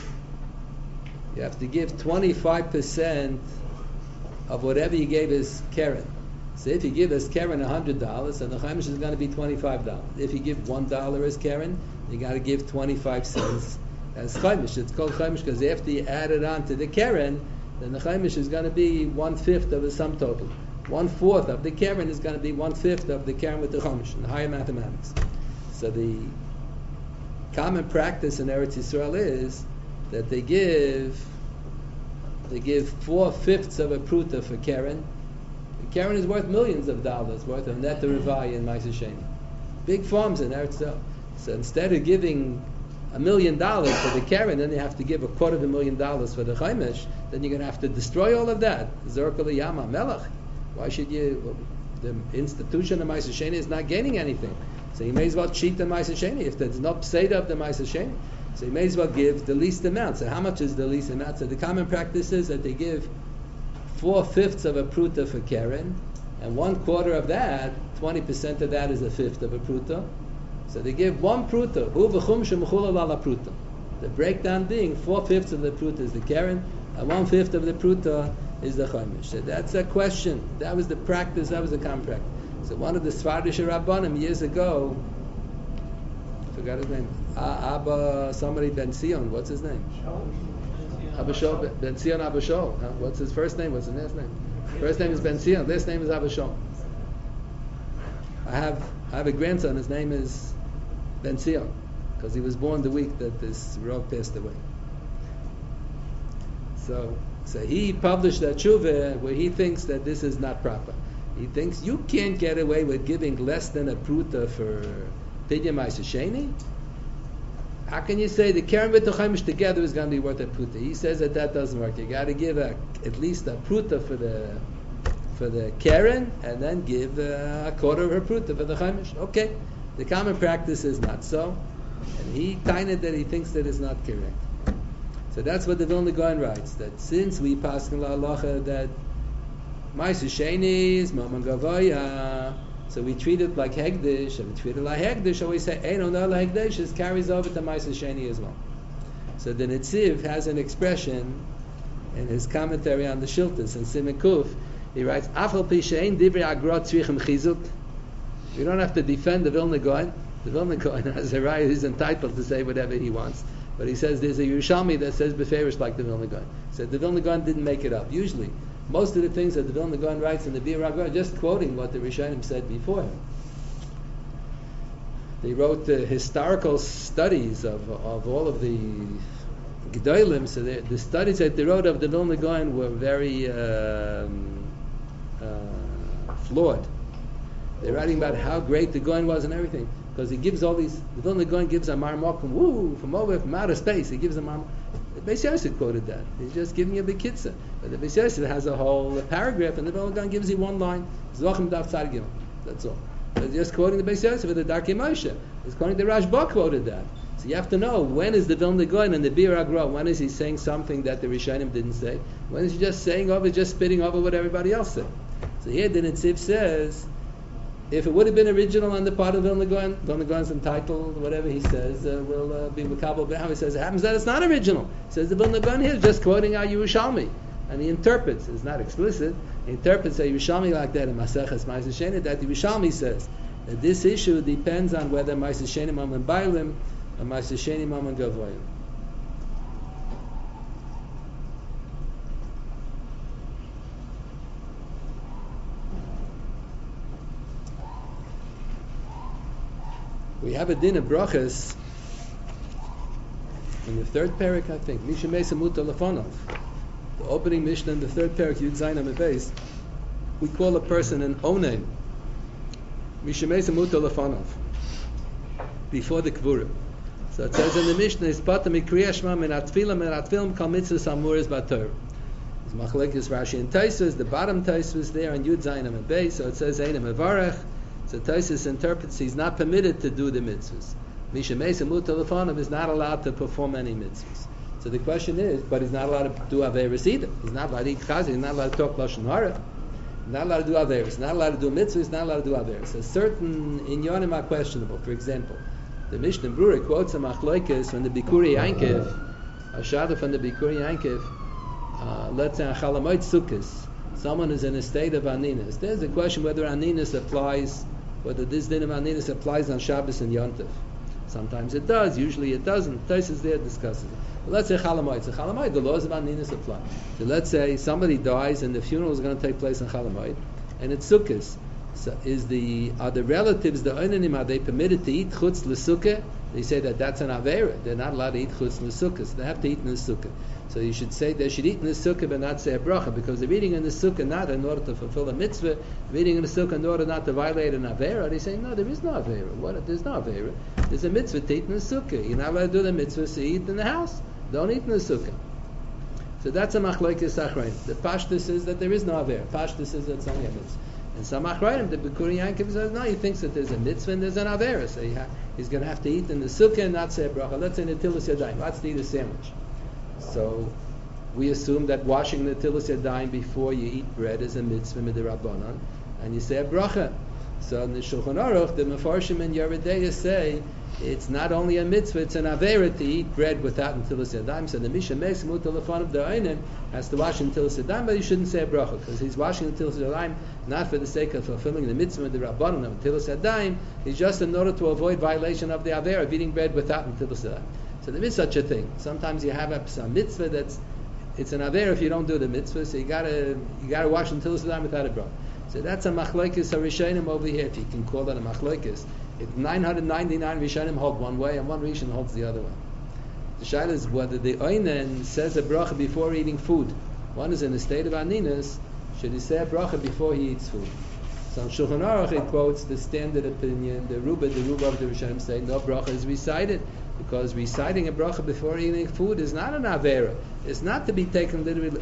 give 25% of whatever you gave as keren. So if you give as keren $100, and the chaimish is going to be $25. If you give $1 as keren, you got to give 25 cents as chaimish. It's called chaimish because after you add it on to the keren, then the chaimish is going to be 1/5 of the sum total. 1/4 of the keren is going to be 1/5 of the keren with the chaimish in higher mathematics. So the common practice in Eretz Yisrael is that they give 4/5 of a pruta for keren. The keren is worth millions of dollars worth of net revai in Ma'aser Sheni. Big farms in Eretz Yisrael. So instead of giving $1 million for the keren, then you have to give $250,000 for the chaimish. Then you're going to have to destroy all of that. Zerkali Yama Melech. Why should you? The institution of Ma'aser Sheni is not gaining anything. So you may as well cheat the Ma'aser Sheni if there's no pseda of the Ma'aser Sheni. So you may as well give the least amount. So how much is the least amount? So the common practice is that they give 4/5 of a pruta for keren, and 1/4 of that, 20% of that is 1/5 of a pruta. So they give 1 pruta, hu v'chum shemechula la pruta. The breakdown being 4/5 of the pruta is the keren, and 1/5 of the pruta is the chaimish. So that's a question. That was the practice. That was the common practice. So one of the Svardish Rabbanim years ago, I forgot his name, Abba somebody Ben Sion, what's his name? Abba Shol, Ben Sion Abba Shol. Huh? What's his first name? What's his last name? First name is Ben Sion, last name is Abba Shol. I have a grandson, his name is Ben Sion, because he was born the week that this Rav passed away. So he published that tshuva where he thinks that this is not proper. He thinks you can't get away with giving less than a pruta for Pidya Ma'aser Sheni. How can you say the Keren with the Chaimish together is going to be worth a pruta? He says that doesn't work. You got to give at least a pruta for the Keren, and then give a quarter of her pruta for the Chaimish. Okay, the common practice is not so, and he tainted that he thinks that is not correct. So that's what the Vilna Gaon writes, that since we pass in la halacha that Ma'aser Sheni is Mammon Gavoya, so we treat it like Hegdish, and we treat it like Hegdish, so we say Eino no Hegdish, it carries over to Ma'aser Sheni as well. So the Netziv has an expression in his commentary on the Shiltas in Siman Kuf. He writes, Afal pi she'ein divrei agrot tzrichem chizuk. You don't have to defend the Vilna Gaon. The Vilna Gaon has a right, he's entitled to say whatever he wants. But he says there's a Yerushalmi that says beferish like the Vilna Gaon. He said the Vilna Gaon didn't make it up. Usually, most of the things that the Vilna Gaon writes in the Bir Agor are just quoting what the Rishonim said before him. They wrote historical studies of all of the Gedolim, so the studies that they wrote of the Vilna Gaon were very flawed. They're writing about how great the Gaon was and everything, because he gives all these. The Vilna Gaon gives a marmokum, from outer space. He gives a marmokum. The Beis Yosef quoted that. He's just giving you a big kitzah. But the Beis Yosef has a whole paragraph, and the Vilna Gaon gives you one line. Zochem daf tzad gimel. That's all. But just quoting the Beis Yosef with the Darkei Moshe. It's quoting the Rashba quoted that. So you have to know, when is the Vilna Gaon and the Bir Agro, when is he saying something that the Rishonim didn't say? When is he just just spitting over what everybody else said? So here the Netziv says, if it would have been original on the part of Vilna Gaon's entitled, whatever he says, will be Makabel. But how he says, it happens that it's not original. He says the Vilna Gaon here is just quoting our Yerushalmi. And he interprets, it's not explicit, he interprets a Yerushalmi like that in Maseches Ma'aser Sheni, that the Yerushalmi says that this issue depends on whether Ma'aser Sheni Mammon Bailim or Ma'aser Sheni Mammon Gavoyim. We have a din of brachas in the third parak, I think. Misha Mesa Muta Lefonov. The opening Mishnah in the third parak, Yud Zayin Amud Beis. We call a person an onen. Misha Mesa Muta Lefonov. Before the Kvura. So it says in the Mishnah, "Is patam mikriyashma min atfilim kal mitzvahs amuris bator." It's machlekes Rashi and Tosfos. The bottom Tosfos there on Yud Zayin Amud Beis. So it says Eina Mevarach. So Tosfos interprets he's not permitted to do the mitzvahs. Misha Mesa Muta Lefonov is not allowed to perform any mitzvahs. So the question is, but he's not allowed to do averis either. He's not allowed to eat chazir. He's not allowed to talk lashon hara. He's not allowed to do averis. He's not allowed to do mitzvahs. He's not allowed to do averis. So certain inyanim are questionable. For example, the Mishnah Brura quotes a machlokes from the Bikuri Yankiv, a shada from the Bikuri Yankiv. Let's say a chalamoid sukkos. Someone is in a state of aninus. There's a question whether aninus applies, whether this din of aninus applies on Shabbos and Yom Tov. Sometimes it does, usually it doesn't. Tosfos there discusses it. But let's say chalamoid. So chalamoid, the laws of aninus apply. So let's say somebody dies and the funeral is going to take place on chalamoid, and it's sukkos. So are the relatives, the onanim, are they permitted to eat chutz l'sukkah? They say that that's an avera. They're not allowed to eat chutz l'sukkah, so they have to eat in the sukkah. So you should say they should eat in the sukkah but not say a bracha, because they're eating in the sukkah not in order to fulfill a mitzvah, they're eating in the sukkah in order not to violate an avera. They say, no, there is no avera. What? There's no avera. There's a mitzvah to eat in the sukkah. You're not allowed to do the mitzvah, so eat in the house. Don't eat in the sukkah. So that's a machlokes achronim. The pashtus is that there is no avera. Pashtus is that it's only a mitzvah. And some achronim, the Bikuri Yankiv says, no, he thinks that there's a mitzvah and there's an avera. So he's going to have to eat in the sukkah and not say a bracha. Let's say netilas yadayim. Let's eat a sandwich. So we assume that washing the netilas yadayim before you eat bread is a mitzvah midrabanan, and you say a bracha. So in the Shulchan Aruch, the Mefarshim and Yeridea say it's not only a mitzvah, it's an avera to eat bread without netilas yadayim. So the Mishnah makes mutar lefanov da'oinen has to wash netilas yadayim, but he shouldn't say a bracha because he's washing netilas yadayim not for the sake of fulfilling the mitzvah of the rabbanon of netilas yadayim. It's just in order to avoid violation of the avera of eating bread without netilas yadayim. So there is such a thing. Sometimes you have a mitzvah it's an avera if you don't do the mitzvah, so you gotta wash netilas yadayim without a bracha. So that's a machlokes harishonim over here, if you can call that a machlokes. If 999 Rishonim hold one way and one Rishon holds the other way. The shaila is whether the oinen says a bracha before eating food. One is in a state of aninus, should he say a bracha before he eats food? So in Shulchan Aruch it quotes the standard opinion, the Ruba of the Rishonim say no bracha is recited, because reciting a bracha before eating food is not an avera. It's not to be taken literally.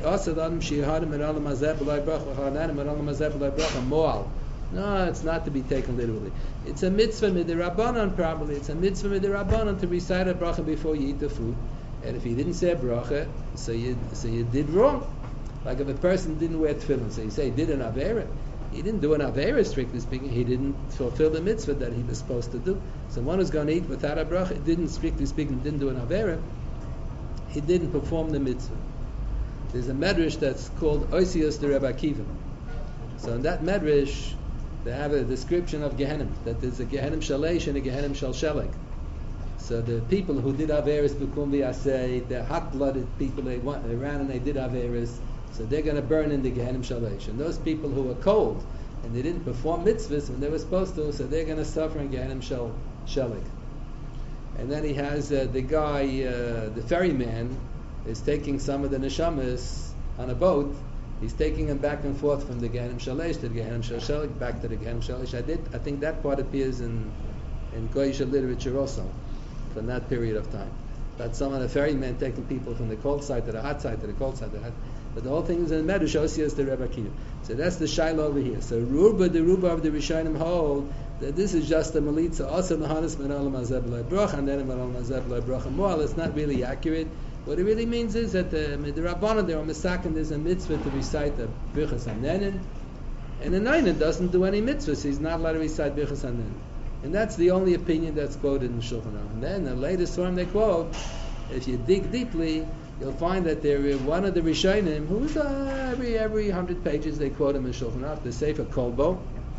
No, it's not to be taken literally. It's a mitzvah midirabanan probably. It's a mitzvah midirabanan to recite a bracha before you eat the food. And if you didn't say a bracha, so you did wrong. Like if a person didn't wear tefillin, so you say he did an avera. He didn't do an avera, strictly speaking. He didn't fulfill the mitzvah that he was supposed to do. So one who's going to eat without a bracha, strictly speaking, didn't do an avera. He didn't perform the mitzvah. There's a medrash that's called Oisius de Rebbe Akiva. So in that medrash, they have a description of Gehenim, that there's a Gehenim Shalesh and a Gehenim Shalshelik. So the people who did Averis B'kum V'yaseh, they're hot-blooded people, they ran and they did Averis, so they're going to burn in the Gehenim Shalesh. And those people who were cold, and they didn't perform mitzvahs when they were supposed to, so they're going to suffer in Gehenim Shelik. And then he has the guy, the ferryman, is taking some of the neshamas on a boat. He's taking them back and forth from the Gehenim Shalesh to the Gehenim Shalshelik, back to the Gehenim Shalesh. I think that part appears in Goyish literature also, from that period of time. That some of the ferrymen taking people from the cold side to the hot side to the cold side to the hot. But the whole thing is in the Medrash Osias the Rebbe Akiva. So that's the shaila over here. So the Ruba of the Rishonim hold that this is just a melitza. Also the Hanas Menalam Azeb Leibroch and then Menalam Azeb Leibroch more. It's not really accurate. What it really means is that the Rabbanan there on Mesakim there's a mitzvah to recite the Birchas Hanenin, and the Nainen doesn't do any mitzvahs. He's not allowed to recite Birchas Hanenin, and that's the only opinion that's quoted in the Shulchan Aruch. And then the latest one they quote, if you dig deeply, you'll find that there is one of the Rishonim who's every 100 pages they quote him in Shulchan Aruch, the Sefer Kolbo.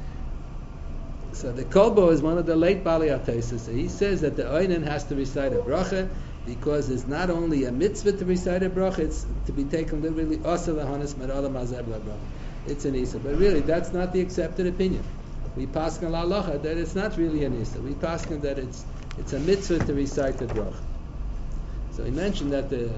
So the Kolbo is one of the late Bali Atesis. So he says that the Oinen has to recite a bracha, because it's not only a mitzvah to recite a bracha, it's to be taken literally. It's an isa, but really that's not the accepted opinion. We paskin la halacha that it's not really an isa. We paskin that it's a mitzvah to recite the bracha. So he mentioned that the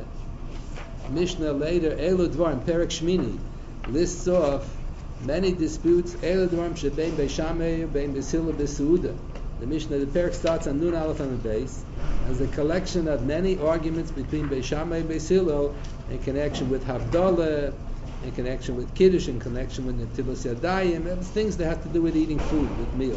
Mishnah later, Elu Dvarim, Perek Shmini, lists off many disputes. Elu Dvarim shebein beishamei, bein besila beseuda. The Mishnah, the Perek starts on Nun Aleph on the base, as a collection of many arguments between Beis Shammai and Beis Hillel in connection with Havdalah, in connection with Kiddush, in connection with Netilas Yadayim, and things that have to do with eating food, with meal.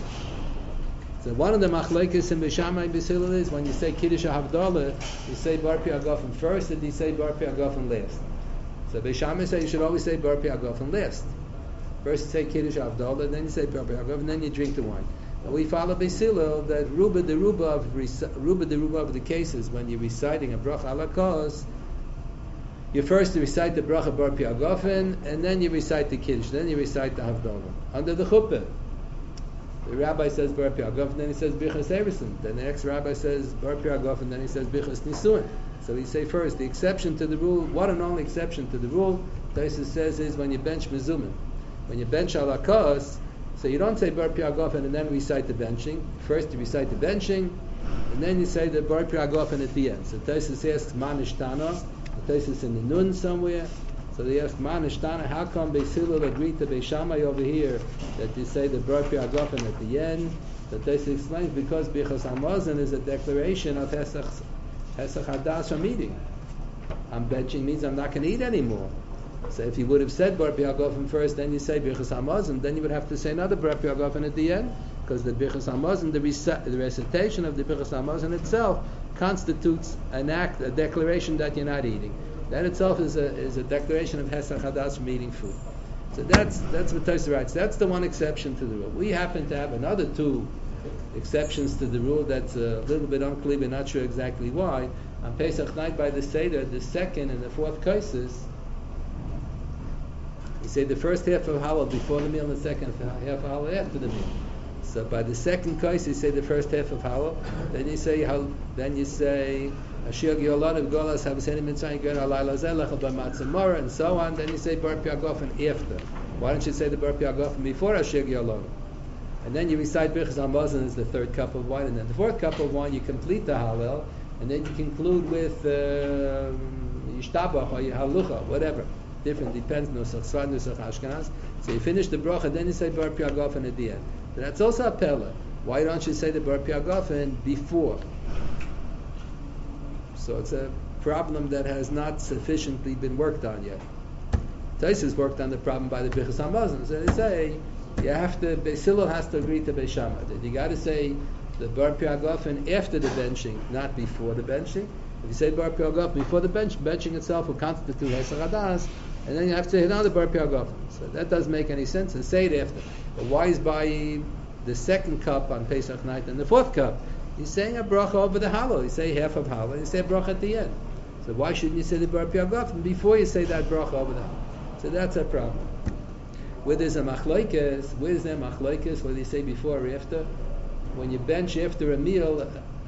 So one of the machlokes in Beis Shammai and Beis Hillel is when you say Kiddush or Havdalah, you say Bar Pi Hagafen first, and you say Bar Pi Hagafen last. So Beis Shammai say you should always say Bar Pi Hagafen last. First you say Kiddush or Havdalah, then you say Bar Pi Hagafen, and then you drink the wine. We follow Beis Hillel that Ruba the Ruba of the cases when you're reciting a bracha ala kos, you first recite the bracha Bar Pi Hagafen, and then you recite the Kiddush, then you recite the Havdalah. Under the chuppah, the rabbi says Bar Pi Hagafen, then he says Bichas Eresin. Then the next rabbi says Bar Pi Hagafen, then he says Bichas Nisuin. So we say first, the exception to the rule, one and only exception to the rule, Taisus says is when you bench mezumin. When you bench ala kos, so you don't say Bar Pi Hagafen and then recite the benching. First you recite the benching, and then you say the Bar Pi Hagafen at the end. So Taisus asks Manishtana, Taisus in the Nun somewhere. So they ask Manishtana, how come Beis Hillel agreed to Beis Shammai over here that you say the Bar Pi Hagafen at the end? So Taisus explains because Bichas Hamazon is a declaration of Hesach Hadas from eating. I'm benching means I'm not going to eat anymore. So if you would have said Bar Pi Hagafen first, then you say Birchas Hamazon, then you would have to say another Bar Pi Hagafen at the end, because the Birchas Hamazon, the recitation of the Birchas Hamazon itself constitutes an act, a declaration that you're not eating. That itself is a declaration of Hesach Hadas from eating food. So that's what Tosfos writes. That's the one exception to the rule. We happen to have another two exceptions to the rule that's a little bit unclear, but not sure exactly why. On Pesach night by the Seder, the second and the fourth kaisis, you say the first half of Hallel before the meal and the second half of Hallel after the meal. So by the second kais, you say the first half of Hallel. Then you say Ashir Giolad Golas Habaseni Mitzrayim Ger Alayla Zelech B'Matzamora and so on. Then you say Bar Piagofen after. Why don't you say the Bar Piagofen before Ashir Giolad? And then you recite Birchas Hamazon as the third cup of wine, and then the fourth cup of wine you complete the Hallel, and then you conclude with Yishtabach or Halucha, whatever. Different, depends, Nusach Sfard, Nusach Ashkenaz. So you finish the bracha, then you say Bar Piagofen at the end. But that's also a pella. Why don't you say the Bar Piagofen before? So it's a problem that has not sufficiently been worked on yet. Taisus worked on the problem by the Birchas Hamazon. So they say you have to, Beis Hillel has to agree to Beis Shammai. You got to say the Bar Piagofen after the benching, not before the benching. If you say Bar Piagofen before the benching itself will constitute Hesach Hadas, and then you have to hit on the Bar Piagofen. So that doesn't make any sense, and say it after. But why is by the second cup on Pesach night and the fourth cup? He's saying a bracha over the Hallel. You say half of Hallel, you say a bracha at the end. So why shouldn't you say the Bar Piagofen before you say that bracha over the Hallel? So that's a problem. Where there's a machlokes, where's there machlokes? Whether you say before or after? When you bench after a meal,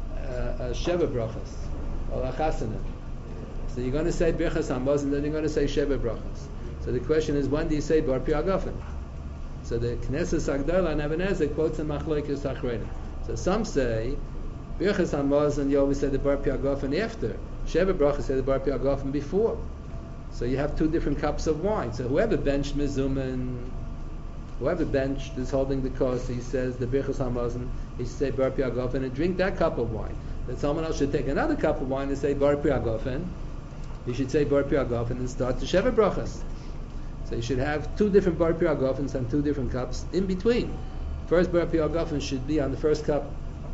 a sheva brachas or a chasanim. So you're going to say birchas hamazon, and then you're going to say sheva brachas. So the question is, when do you say Bar Piagofen? So the Knesset Agdala and Ebenezer quotes in machlokes achreinim. So some say birchas hamazon, you always say the Bar Piagofen after. Sheva brachas say the Bar Piagofen before. So you have two different cups of wine. So whoever benched Mizuman, whoever benched is holding the course, he says the Birchas Hamazon, he should say Bar Piagofen and drink that cup of wine. Then someone else should take another cup of wine and say Bar Piagofen. He should say Bar Piagofen and start the Sheva Brachas. So you should have two different Bar Piagofens and two different cups in between. First Bar Piagofen should be on the first cup,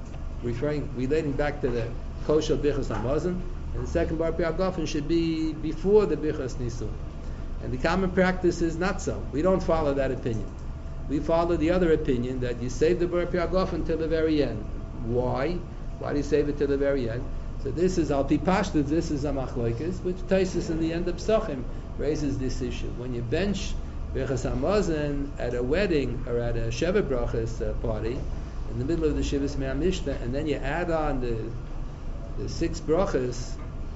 relating back to the kosher Birchas Hamazon. And the second Bar Piagofen should be before the Birchas Nisun. And the common practice is not so. We don't follow that opinion. We follow the other opinion that you save the Bar Piagofen till the very end. Why? Why do you save it till the very end? So this is Al Pi Pashtus, this is a machlokes, which Taisus in the end of Psachim raises this issue. When you bench Birchas Hamazon at a wedding or at a Sheva Brachas party, in the middle of the Shivas Mea Mishnah, and then you add on the six brachas,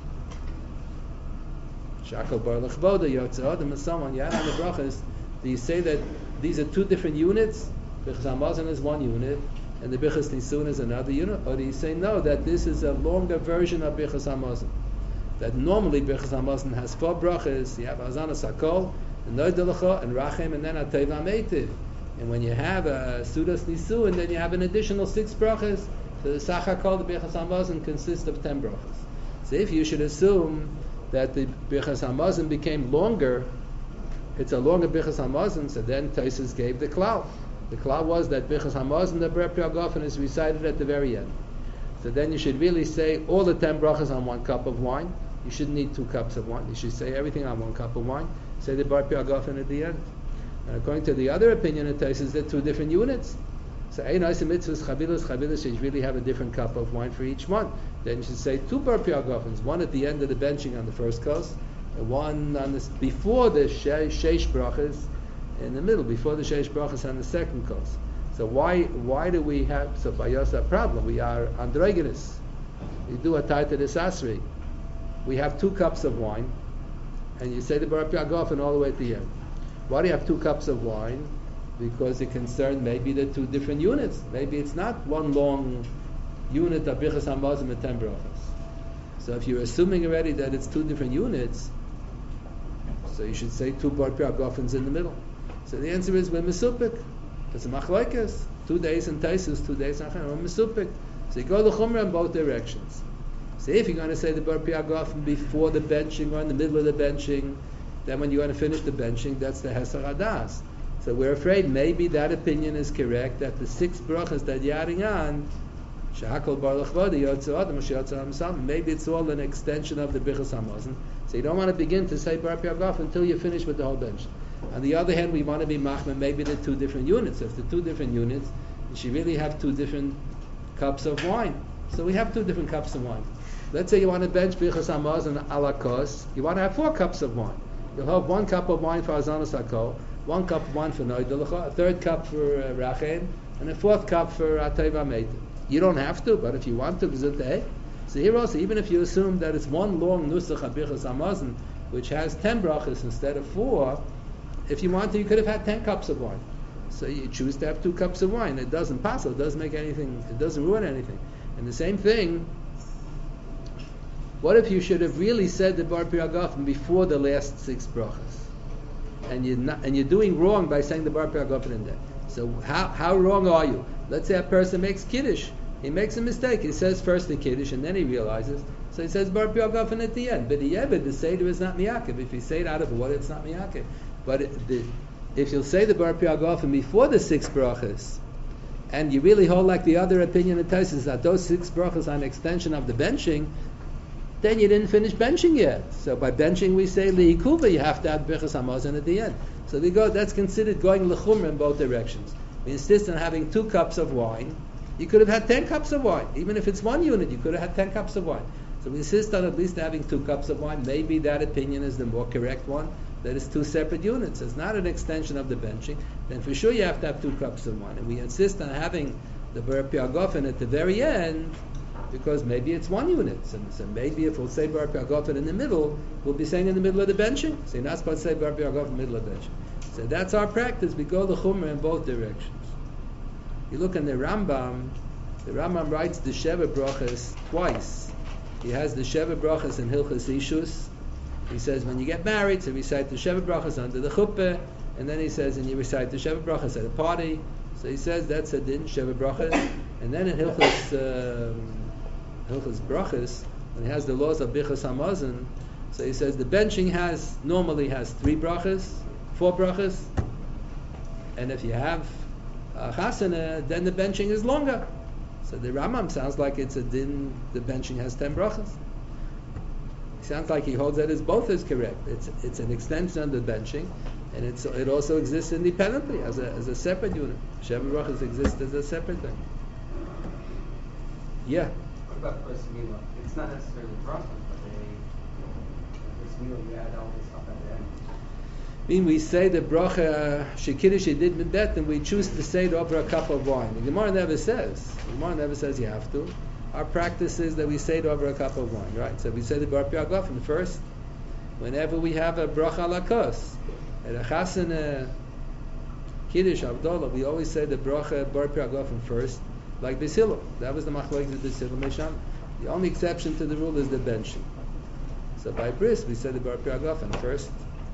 Shakal Bar Lechvoda, Yotze Adam, and so on, you add on the brachas, do you say that these are two different units? Birchas Hamazon is one unit, and the Birchas Nisun is another unit? Or do you say no, that this is a longer version of Birchas Hamazon? That normally Birchas Hamazon has four brachas, you have Hazana Sakol, and Noidelecha, and Rachem, and then Atayv Ameitiv. And when you have a Sudas Nisun, then you have an additional six brachas. So the Sachakol, the Birchas Hamazon, consists of 10 brachas. So if you should assume that the Birchas Hamazon became longer, it's a longer Birchas Hamazon, so then Taisus gave the klal. The klal was that Birchas Hamazon, the Bar Piagofen, is recited at the very end. So then you should really say all the 10 brachas on one cup of wine. You shouldn't need 2 cups of wine. You should say everything on one cup of wine. Say the Bar Piagofen at the end. And according to the other opinion of Taisus, they're 2 different units. So Ein Osim Mitzvahs Chavilas should really have a different cup of wine for each one. Then you should say 2 Bar Piagofens, one at the end of the benching on the first course, and one on this before the Sheish Brachas, in the middle, before the Sheish Brachas on the second course. So why do we have, so by Yosa problem, we are androgynous. We do a taita desasri. We have 2 cups of wine, and you say the Bar Piagofen all the way at the end. Why do you have 2 cups of wine? Because it concerned maybe the 2 different units. Maybe it's not one long unit of Birchas Hamazon and 10 brachas. So if you're assuming already that it's 2 different units, so you should say 2 Bar Piagofens in the middle. So the answer is we're mesupik. It's a machlokes. 2 days in Taisus, 2 days in Achim, we're mesupik. So you go to Chumrah in both directions. So if you're going to say the Bar Piagofen before the benching or in the middle of the benching, then when you're going to finish the benching, that's the Hesach Hadas. So we're afraid maybe that opinion is correct, that the 6 brachas that you're adding on, Shahakol Bar Lechvoda, Yotze Adam, Yotze Hamsam, maybe it's all an extension of the Birchas Hamazon. So you don't want to begin to say Bar Piagofen until you finish with the whole bench. On the other hand, we want to be machmir, maybe the 2 different units. If the 2 different units, you should really have 2 different cups of wine. So we have 2 different cups of wine. Let's say you want to bench Birchas Hamazon ala kos. You want to have 4 cups of wine. You'll have 1 cup of wine for Hazanos HaKol, 1 cup of wine for Noidelecha, a 3rd cup for Rachen, and a 4th cup for Ateva Meita. You don't have to, but if you want to, Gzutei. So here also, even if you assume that it's 1 long Nusach HaBirchas Hamazon, which has 10 brachas instead of 4, if you want to, you could have had 10 cups of wine. So you choose to have 2 cups of wine. It doesn't pass, it doesn't make anything, it doesn't ruin anything. And the same thing, what if you should have really said the Bar Pri Hagafen before the last 6 brachas? And you're doing wrong by saying the Bar Pri Hagafen in there. So how wrong are you? Let's say a person makes Kiddush. He makes a mistake. He says first the Kiddush and then he realizes. So he says Bar Pri Hagafen at the end. But the Seder is not Miyakev. If you say it out of water, it's not Miyakev. But if you'll say the Bar Pri Hagafen before the 6 brachas, and you really hold like the other opinion of Tosfos that those 6 brachas are an extension of the benching, then you didn't finish benching yet. So by benching we say li'ikuva, you have to add Birchas Hamazon at the end. So that's considered going l'chumra in both directions. We insist on having 2 cups of wine. You could have had 10 cups of wine. Even if it's 1 unit, you could have had 10 cups of wine. So we insist on at least having 2 cups of wine. Maybe that opinion is the more correct one, that is 2 separate units. It's not an extension of the benching. Then for sure you have to have 2 cups of wine. And we insist on having the Bar Pri Hagafen at the very end, because maybe it's 1 unit. So maybe if we'll say Bar Pri Hagafen in the middle, we'll be saying in the middle of the benching. So you're not supposed to say Bar Pri Hagafen in the middle of the benching. So that's our practice. We go the Chumrah in both directions. You look in the Rambam writes the Sheva Brachas twice. He has the Sheva Brachas in Hilchas Ishus. He says when you get married, so recite the Sheva Brachas under the chuppah, and then he says, and you recite the Sheva Brachas at a party. So he says that's a din, Sheva Brachas. And then in Hilchas Brachas, when he has the laws of Birchas Hamazon, so he says the benching normally has 3 brachas, 4 brachas, and if you have a chasana, then the benching is longer. So the Rambam sounds like it's a din, the benching has 10 brachas. It sounds like he holds that both is correct. It's an extension of the benching, and it also exists independently as a separate unit. Sheva brachas exist as a separate thing. Yeah. What about Bris Milah? It's not necessarily brachas, but Bris Milah, you add all this stuff at the end. I mean, we say the bracha shekiddush did mibet, and we choose to say it over a cup of wine. The Gemara never says. The Gemara never says you have to. Our practice is that we say it over a cup of wine, right? So we say the Bar Pri Hagafen first. Whenever we have a bracha lakos, at a chasana, kiddush, avdolah, we always say the bracha Bar Pri Hagafen first, like Beis Hillel. That was the machlokes of Beis Hillel Mesham. The only exception to the rule is the benching. So by bris, we say the Bar Pri Hagafen first.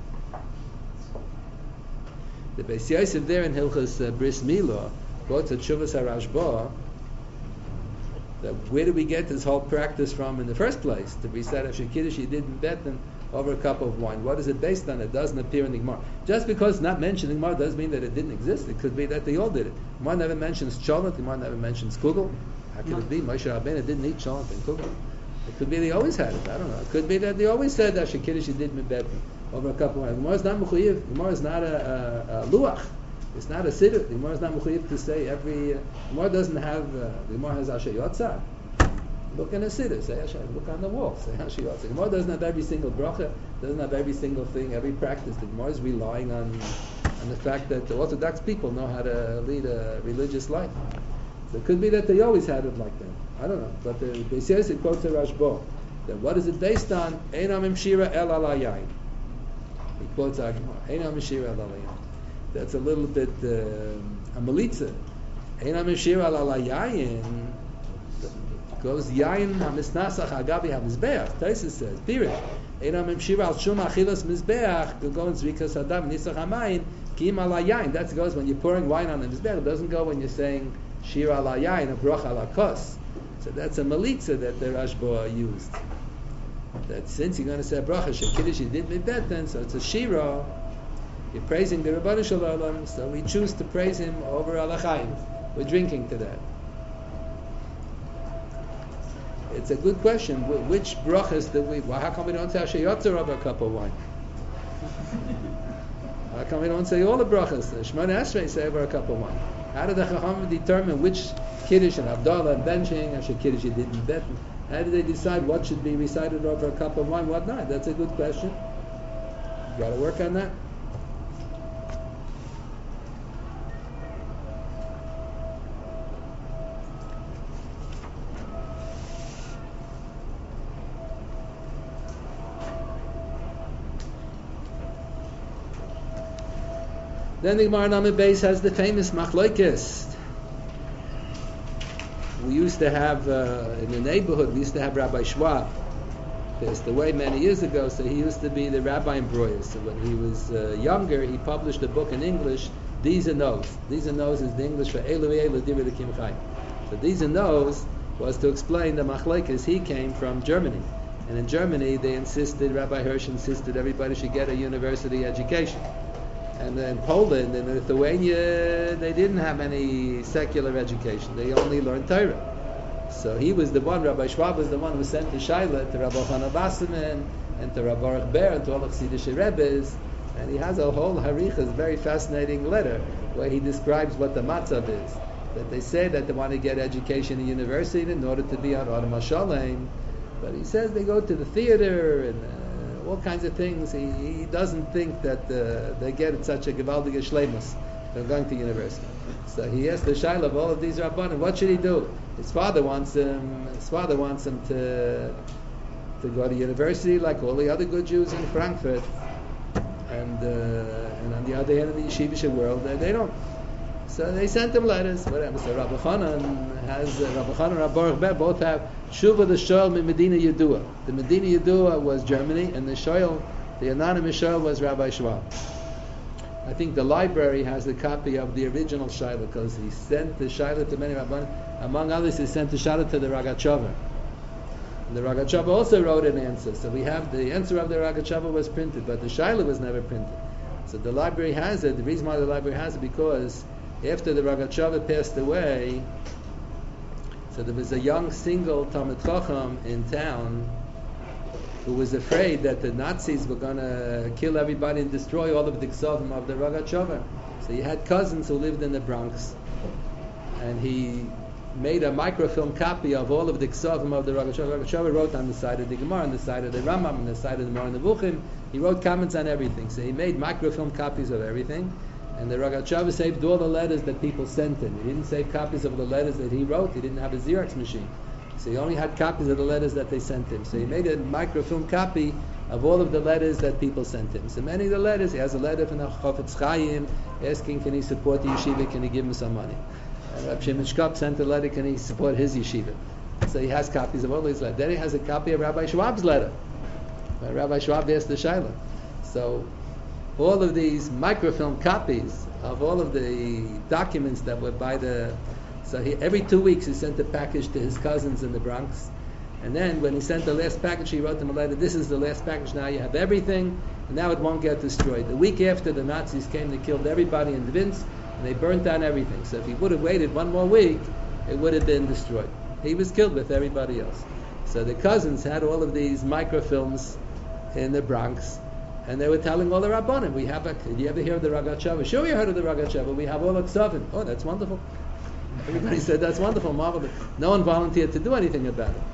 The Beis Yosef there in Hilchas Bris Milah quotes a Tshuvas HaRashba that where do we get this whole practice from in the first place? To recite Asher Kiddush you didn't bet them over a cup of wine. What is it based on? It doesn't appear in the Gemara. Just because it's not mentioned in the Gemara doesn't mean that it didn't exist. It could be that they all did it. The Gemara never mentions cholent. The Gemara never mentions kugel. How could it be? Moshe Rabbeinu didn't eat cholent and kugel. It could be they always had it. I don't know. It could be that they always said Asher Kiddush you didn't bet them over a cup of wine. The Gemara is not mechuyev. The Gemara is not a luach. It's not a siddur. The Gemara is not mechuyev to say every. The Gemara doesn't have. The Gemara has Asher Yotzar. Look in a siddur. Say Asher. Look on the wall. Say Asher Yotzar. The Gemara doesn't have every single bracha. Doesn't have every single thing, every practice. The Gemara is relying on the fact that the Orthodox people know how to lead a religious life. So it could be that they always had it like that. I don't know. But the Beis Yosef quotes a Rashba. That what is it based on? Einam imshira el ala yain. He quotes our Gemara. Einam imshira el ala yain. That's a little bit a melitza. Einam imshira el ala yain goes yain hamisnasach agavi hamizbeach. Tosfos says, period. Einam imshira al shum achilas mizbeach. Go in zrikas adam nisach hamayin kim ala yain. That goes when you're pouring wine on the mizbeach. It doesn't go when you're saying shira ala yain or bracha ala kos. So that's a melitza that the Rashba used. That since you're going to say bracha shekiddush you did mibet, then so it's a shira. You're praising the Rebbeinu Shalom, so we choose to praise him over Alachayim. We're drinking to that. It's a good question. Which brachas do we? Well, how come we don't say Asher Yotzar over a cup of wine? How come we don't say all the brachas? The Shemona Esrei say over a cup of wine. How did the Chacham determine which Kiddush and Havdalah and benching, and Kiddush you did in bet? How did they decide what should be recited over a cup of wine, what not? That's a good question. You got to work on that. Then the Gemara Namid Beis has the famous Machlokes. We used to have, in the neighborhood, we used to have Rabbi Schwab. Passed away many years ago, so he used to be the rabbi in Breuer. So when he was younger, he published a book in English, These and Those. These and Those is the English for Elu Elu Divrei Elokim Chai. So These and Those was to explain the Machlokes. He came from Germany. And in Germany, they insisted, Rabbi Hirsch insisted everybody should get a university education. And in Poland and Lithuania, they didn't have any secular education. They only learned Torah. So he was the one, Rabbi Schwab was the one who sent the Shaila to Rabbi Chana Wasserman and to Rabbi Baruch Ber and to all of Chassidish Rebbes. And he has a whole harichas, very fascinating letter, where he describes what the matzav is. That they say that they want to get education in university in order to be on Adam HaShalem. But he says they go to the theater and all kinds of things. He doesn't think that they get such a gewaldige shleimus from going to university. So he asked the Shaila of all of these Rabbanim, what should he do? His father wants him to go to university like all the other good Jews in Frankfurt. And on the other hand, in the yeshivish world, they don't. So they sent him letters. Whatever. So Rabbi Chanan and Rabbi Baruch Ber both have Shuva the Shoel min Medina Yedua. The Medina Yedua was Germany, and the anonymous Shoel was Rabbi Schwab. I think the library has a copy of the original Shaila because he sent the Shaila to many Rabbanim. Among others, he sent the Shaila to the Rogatchover. And the Rogatchover also wrote an answer. So we have the answer of the Rogatchover was printed, but the Shaila was never printed. So the library has it. The reason why the library has it because after the Rogatchover passed away, so there was a young single Talmid Chacham in town who was afraid that the Nazis were going to kill everybody and destroy all of the Ksavim of the Rogatchover. So he had cousins who lived in the Bronx, and he made a microfilm copy of all of the Ksavim of the Rogatchover. Rogatchover wrote on the side of the Gemara, on the side of the Rambam, on the side of the Moreh Nevuchim. He wrote comments on everything. So he made microfilm copies of everything. And the Rogatchover saved all the letters that people sent him. He didn't save copies of the letters that he wrote. He didn't have a Xerox machine. So he only had copies of the letters that they sent him. So he made a microfilm copy of all of the letters that people sent him. So many of the letters, he has a letter from the Chofetz Chaim asking, can he support the yeshiva, can he give him some money? And Rab Shimon Shkop sent a letter, can he support his yeshiva? So he has copies of all these letters. Then he has a copy of Rabbi Schwab's letter. Rabbi Schwab asked the Shaila. So all of these microfilm copies of all of the documents that were by the... So every 2 weeks he sent a package to his cousins in the Bronx. And then when he sent the last package, he wrote them a letter, this is the last package, now you have everything, and now it won't get destroyed. The week after, the Nazis came, they killed everybody in Dvinsk, and they burnt down everything. So if he would have waited one more week, it would have been destroyed. He was killed with everybody else. So the cousins had all of these microfilms in the Bronx, and they were telling all the Rabbanim, did you ever hear of the Rogatchover? Sure, we heard of the Rogatchover. We have all the Ksavim. Oh, that's wonderful. Everybody said, that's wonderful, marvelous. No one volunteered to do anything about it.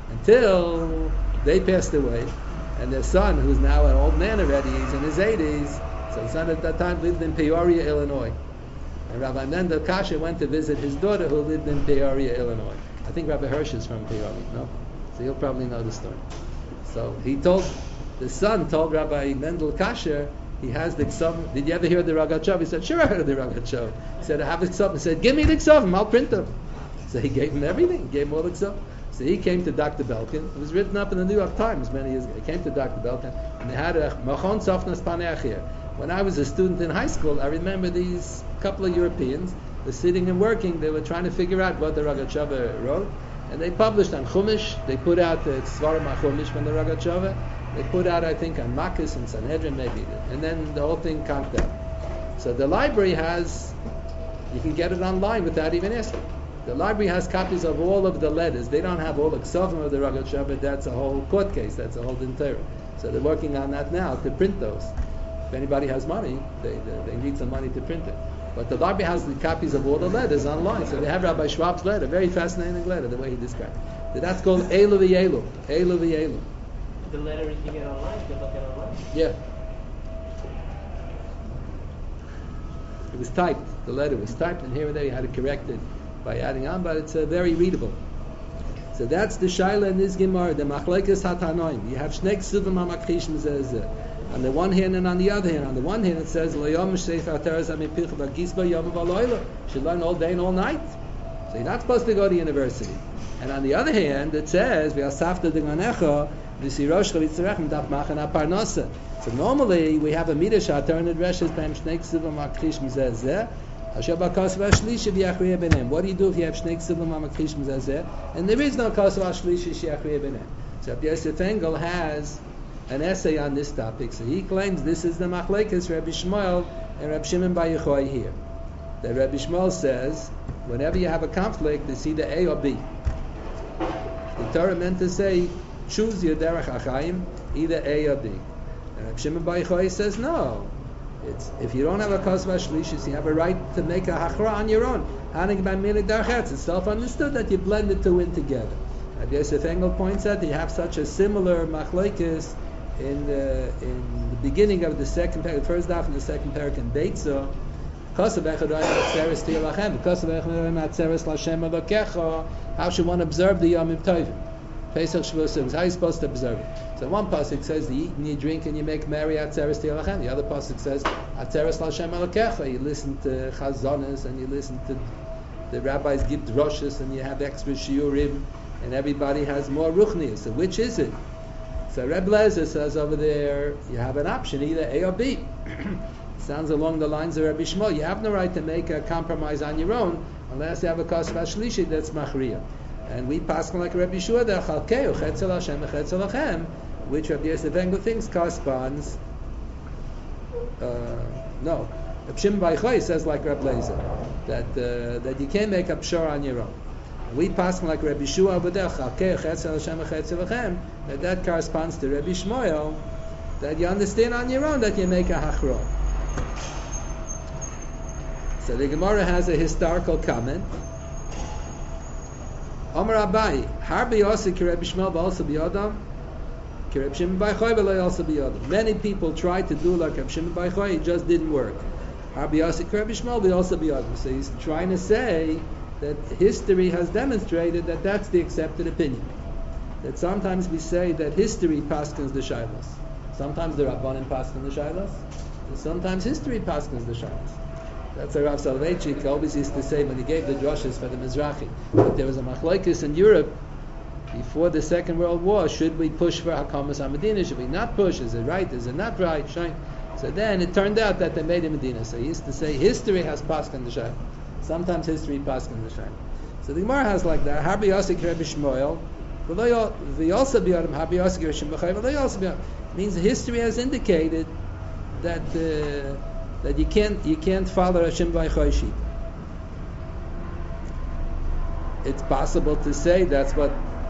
Until they passed away, and their son, who's now an old man already, he's in his 80s, so the son at that time lived in Peoria, Illinois. And Rabbi Mendel Kasher went to visit his daughter who lived in Peoria, Illinois. I think Rabbi Hirsch is from Peoria, no? So he'll probably know the story. So the son told Rabbi Mendel Kasher, he has the Ksavim. Did you ever hear of the Rogatchover? He said, sure, I heard of the Rogatchover. He said, I have the Ksavim. He said, give me the Ksavim, I'll print them. So he gave him everything. He gave him all the Ksavim. So he came to Dr. Belkin. It was written up in the New York Times many years ago. He came to Dr. Belkin, and they had a Machon Sofnas Paneach here. When I was a student in high school, I remember these couple of Europeans were sitting and working. They were trying to figure out what the Rogatchover wrote. And they published on Chumash. They put out the Svarim HaChumash from the Rogatchover. They put out, I think, on Makkas and Sanhedrin maybe. And then the whole thing conked out. So the library you can get it online without even asking. The library has copies of all of the letters. They don't have all the Ksavim of the Rogatchover. That's a whole court case. That's a whole Din Torah. So they're working on that now to print those. If anybody has money, they need some money to print it. But the library has the copies of all the letters online, so they have Rabbi Schwab's letter, very fascinating letter, the way he described it. That's called Elu V'Elu. Elu V'Elu. The letter you can get online, you can look at online? Yeah. It was typed. The letter was typed, and here and there you had to correct it by adding on, but it's very readable. So that's the Shaila in this Gemara, the Machlekes Hatanoim. You have Shnei Ksuvim HaMakchishim Zeh. On the one hand and on the other hand. On the one hand it says, Lo Yom Shefer Teres HaMipich V'Gisba Yom V'Aloyla. You should learn all day and all night. So you're not supposed to go to university. And on the other hand, it says, V'Asafta D'Ganecha V'Sirosh Chavitzerech M'Daf Machan HaParnasa. So normally we have a Midrash Hatar and Dreshes Beim Shnei Ksuvim HaMakchishim Zeh. What do you do if you have Shnei Ksuvim HaMakchishim Zeh and there is no Kosev HaShlishi She'achriya B'neihem? So Rabbi Yosef Engel has an essay on this topic. So he claims this is the Machlekes Rabbi Shmuel and Rabbi Shimon Bar Yochai here. That Rabbi Shmuel says, whenever you have a conflict, it's either A or B. The Torah meant to say, choose your derech achayim, either A or B. And Rabbi Shimon Bar Yochai says, no. If you don't have a Kosev HaShlishis, you have a right to make a hachra on your own. It's self-understood that you blend the two in together. Rabbi Yosef Engel points out that you have such a similar machlekes in the beginning of the second parak, the first half and the second parak in Beitzah. How should one observe the Yom Tovim? Pesach Shavuos, how are you supposed to observe it? So one pasuk says you eat and you drink and you make merry atzeres ti'alachem. The other pasuk says atzeres l'Hashem Elokecha. You listen to chazonas and you listen to the rabbis give droshes and you have extra shiurim and everybody has more ruchnius. So which is it? So Reb Lezer says over there you have an option, either A or B. Sounds along the lines of Rabbi Shmuel. You have no right to make a compromise on your own unless you have a Kosev HaShlishi that's machriya. And we pass like Rabbi Shua that Chalkeu Chetzel Hashem Chetzel Lachem, which Rabbi Yosef Engel thinks corresponds. No, Rabbi Shimon Bar Yochai says like Rabbi Lezer that you can't make a pshar on your own. We pass like Rabbi Shua over there Chalkeu Chetzel Hashem Chetzel Lachem, that corresponds to Rabbi Shmuel, that you understand on your own that you make a hachra. So the Gemara has a historical comment. Amar Abai, Harbi Yossi Kirebi Shmuel also biyadam, Kirebi Shimon Bar Yochai also biyadam. Many people tried to do like Rabbi Shimon Bar Yochai, it just didn't work. Harbi Yossi Kirebi Shmuel also biyadam. So he's trying to say that history has demonstrated that that's the accepted opinion. That sometimes we say that history paskins the shaylos. Sometimes the Rabbanim paskin the shaylos, and sometimes history paskins the shaylos. That's what Rav Soloveitchik always used to say when he gave the drushes for the Mizrahi. But there was a machlokes in Europe before the Second World War. Should we push for Hakamas HaMedina? Should we not push? Is it right? Is it not right? So then it turned out that they made a Medina. So he used to say history has paskin the shayla. Sometimes history paskin the shayla. So the Gemara has like that. Harbi Yossi Kirebi Shmuel. V'yoseh biyadam Harbi Yossi Kirebi Shmuel. V'yoseh biyadam means history has indicated that you can't follow Hashem by Choshit. It's possible to say that's what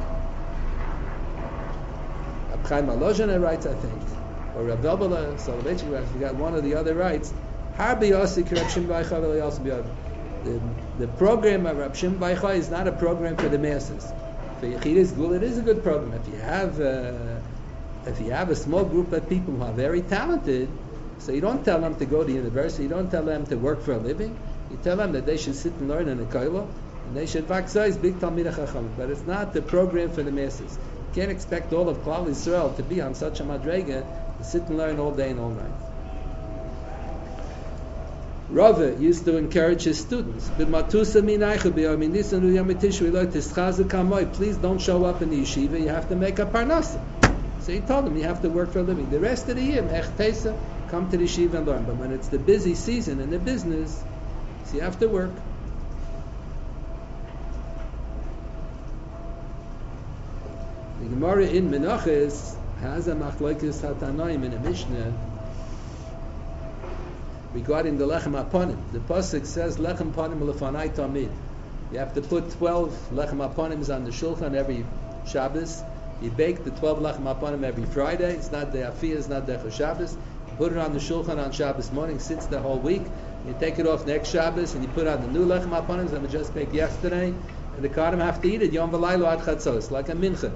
Chaim Alojana writes, I think, or Rav Dobela Soloveitchik writes. We got one of the other rights. The program of Rab Shimon Bar Yochai is not a program for the masses. For Yechidus Gul, it is a good program. If you have a small group of people who are very talented, so you don't tell them to go to university, you don't tell them to work for a living, you tell them that they should sit and learn in a kollel, and they should vaksize big Talmidei Chacham. But it's not the program for the masses. You can't expect all of Klal Yisrael to be on such a madrega, to sit and learn all day and all night. Rava used to encourage his students, please don't show up in the yeshiva, you have to make a parnasa. So he told them you have to work for a living. The rest of the year, come to the yeshiva and learn. But when it's the busy season in the business, so you have to work. The Gemara in Menachos has a machlokes hatanoim in a Mishnah regarding the lechem haponim. The pasuk says lechem panim lefanai tamid. You have to put 12 lechem haponims on the shulchan every Shabbos. You bake the 12 lechem haponim every Friday. It's not the afiyah, it's not the Shabbos. Put it on the shulchan on Shabbos morning, sits the whole week. You take it off next Shabbos and you put on the new lechem aponim that we just baked yesterday, and the Kohanim have to eat it Yom V'Laylo ad Chatzos, like a mincha.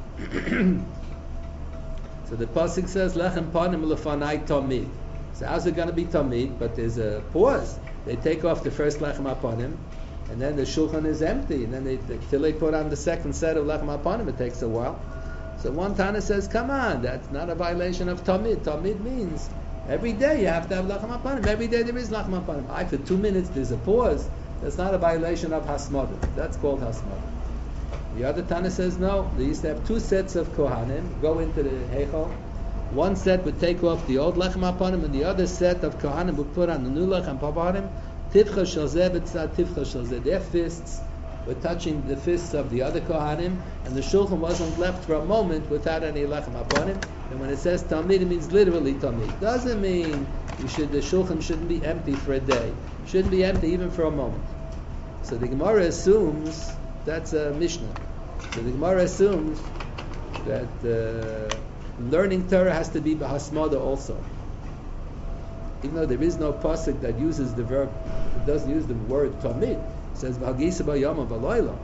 So the pasuk says lechem panim lefanai tamid. So how's it going to be tamid? But there's a pause. They take off the first lechem aponim, and then the shulchan is empty, and then till they put on the second set of lechem aponim, it takes a while. So one Tana says, come on, that's not a violation of tamid. Tamid means every day you have to have lechem aponim. Every day there is lechem aponim. For 2 minutes there's a pause. That's not a violation of hasmada. That's called hasmada. The other Tana says no. They used to have 2 sets of kohanim go into the heichal. One set would take off the old lechem aponim, and the other set of kohanim would put on the new lechem aponim. Tivcha shel zeh b'tzad tivcha shel zeh. Their fists were touching the fists of the other kohanim, and the shulchan wasn't left for a moment without any lechem aponim. And when it says tamid, it means literally tamid. Doesn't mean the shulchan shouldn't be empty for a day. It shouldn't be empty even for a moment. So the Gemara assumes that's a Mishnah. So the Gemara assumes that learning Torah has to be b'hasmada also. Even though there is no pasuk that uses the verb, it doesn't use the word tamid. It says v'hagisa b'yom v'layla.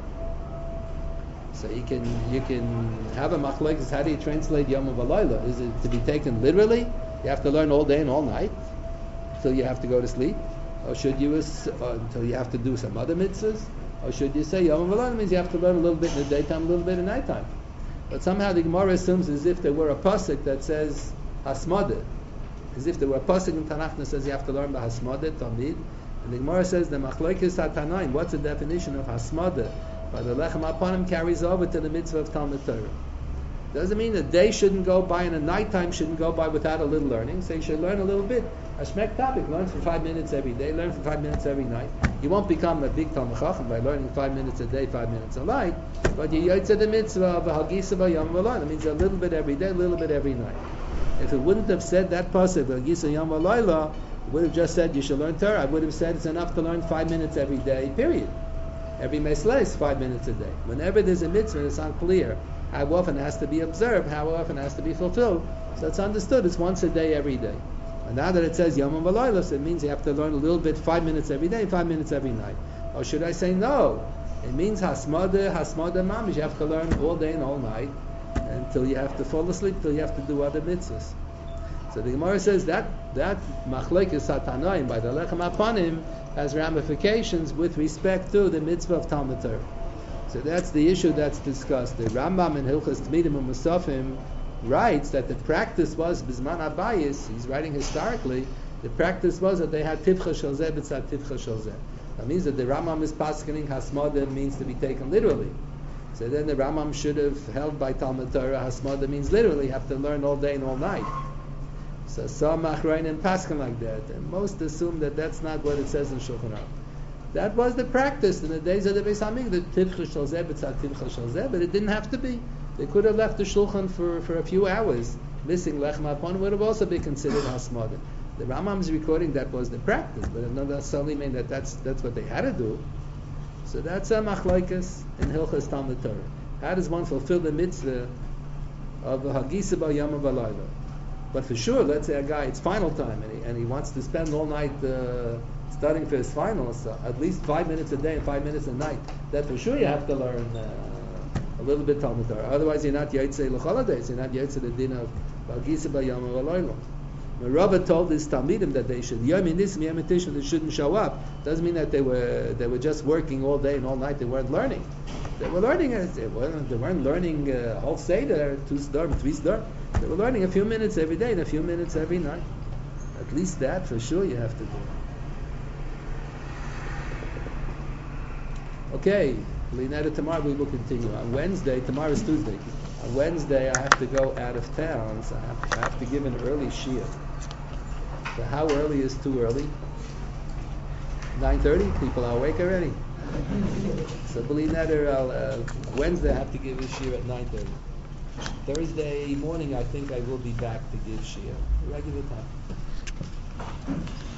So you can have a machlokes. How do you translate yom v'layla? Is it to be taken literally? You have to learn all day and all night till you have to go to sleep, or should you until you have to do some other mitzvahs? Or should you say Yom V'Layla means you have to learn a little bit in the daytime, a little bit in the nighttime? But somehow the Gemara assumes as if there were a pasuk that says Hasmada, as if there were a pasuk in Tanakh that says you have to learn by Hasmada, Tamid. And the Gemara says the Machlokes HaTanaim, what's the definition of Hasmada? By the Lechem Aponim carries over to the mitzvah of Talmud Torah. Doesn't mean a day shouldn't go by and a nighttime shouldn't go by without a little learning. So you should learn a little bit. A shmek topic, learn for 5 minutes every day, learn for 5 minutes every night. You won't become a big Talmud Chacham by learning 5 minutes a day, 5 minutes a night, but you yotze the mitzvah of a hagisa b'yom v'layla. It means a little bit every day, a little bit every night. If it wouldn't have said that pasuk, hagisa yom v'layla, it would have just said you should learn Torah. I would have said it's enough to learn 5 minutes every day, period. Every mesla is 5 minutes a day. Whenever there's a mitzvah, it's unclear how often it has to be observed, how often it has to be fulfilled. So it's understood, it's once a day, every day. And now that it says Yom V'Layla, so it means you have to learn a little bit, 5 minutes every day, 5 minutes every night. Or should I say no? It means Hasmada Mamish, you have to learn all day and all night until you have to fall asleep, till you have to do other mitzvahs. So the Gemara says that Machlokes HaTanaim by the Lechem Aponim has ramifications with respect to the mitzvah of Talmud Torah. So that's the issue that's discussed. The Rambam in Hilchos Tmidim and Musafim writes that the practice was Bizman Abayis, he's writing historically, the practice was that they had Tivcha Shel Zeh b'tzad Tivcha Shel Zeh. That means that the Rambam is paskening Hasmada means to be taken literally. So then the Rambam should have held by Talmud Torah Hasmada means literally you have to learn all day and all night. So some Achronim pasken like that, and most assume that that's not what it says in Shulchan Aruch. That was the practice in the days of the Beis Hamikdash, Tivcha Shel Zeh b'tzad Tivcha Shel Zeh, but it didn't have to be. They could have left the Shulchan for a few hours. Missing Lechem Aponim would have also been considered Hasmada. The Rambam's recording that was the practice, but it doesn't necessarily mean that that's what they had to do. So that's a Machlokes in Hilchos Talmud Torah. How does one fulfill the mitzvah of a Hagisa b'yom v'layla? But for sure, let's say a guy, it's final time, and he wants to spend all night studying for his finals, so at least 5 minutes a day and 5 minutes a night. That for sure you have to learn a little bit Talmud Torah. Otherwise, you're not Yaitse l'choladeis. You're not Yaitse the din of Bagisa b'yom v'layla. When Rabbi told his Talmidim that they should Yom Nisim Yom Tishma, they shouldn't show up, doesn't mean that they were just working all day and all night. They weren't learning. They were learning. They weren't learning whole seder, 2 sdar, 3 sdar. They were learning a few minutes every day and a few minutes every night. At least that for sure you have to do. Okay, Leonardo, tomorrow we will continue. On Wednesday, tomorrow is Tuesday. On Wednesday I have to go out of town, so I have to give an early shiur. So how early is too early? 9:30? People are awake already? So believe that or Wednesday I have to give a shiur at 9:30. Thursday morning I think I will be back to give shiur. Regular time.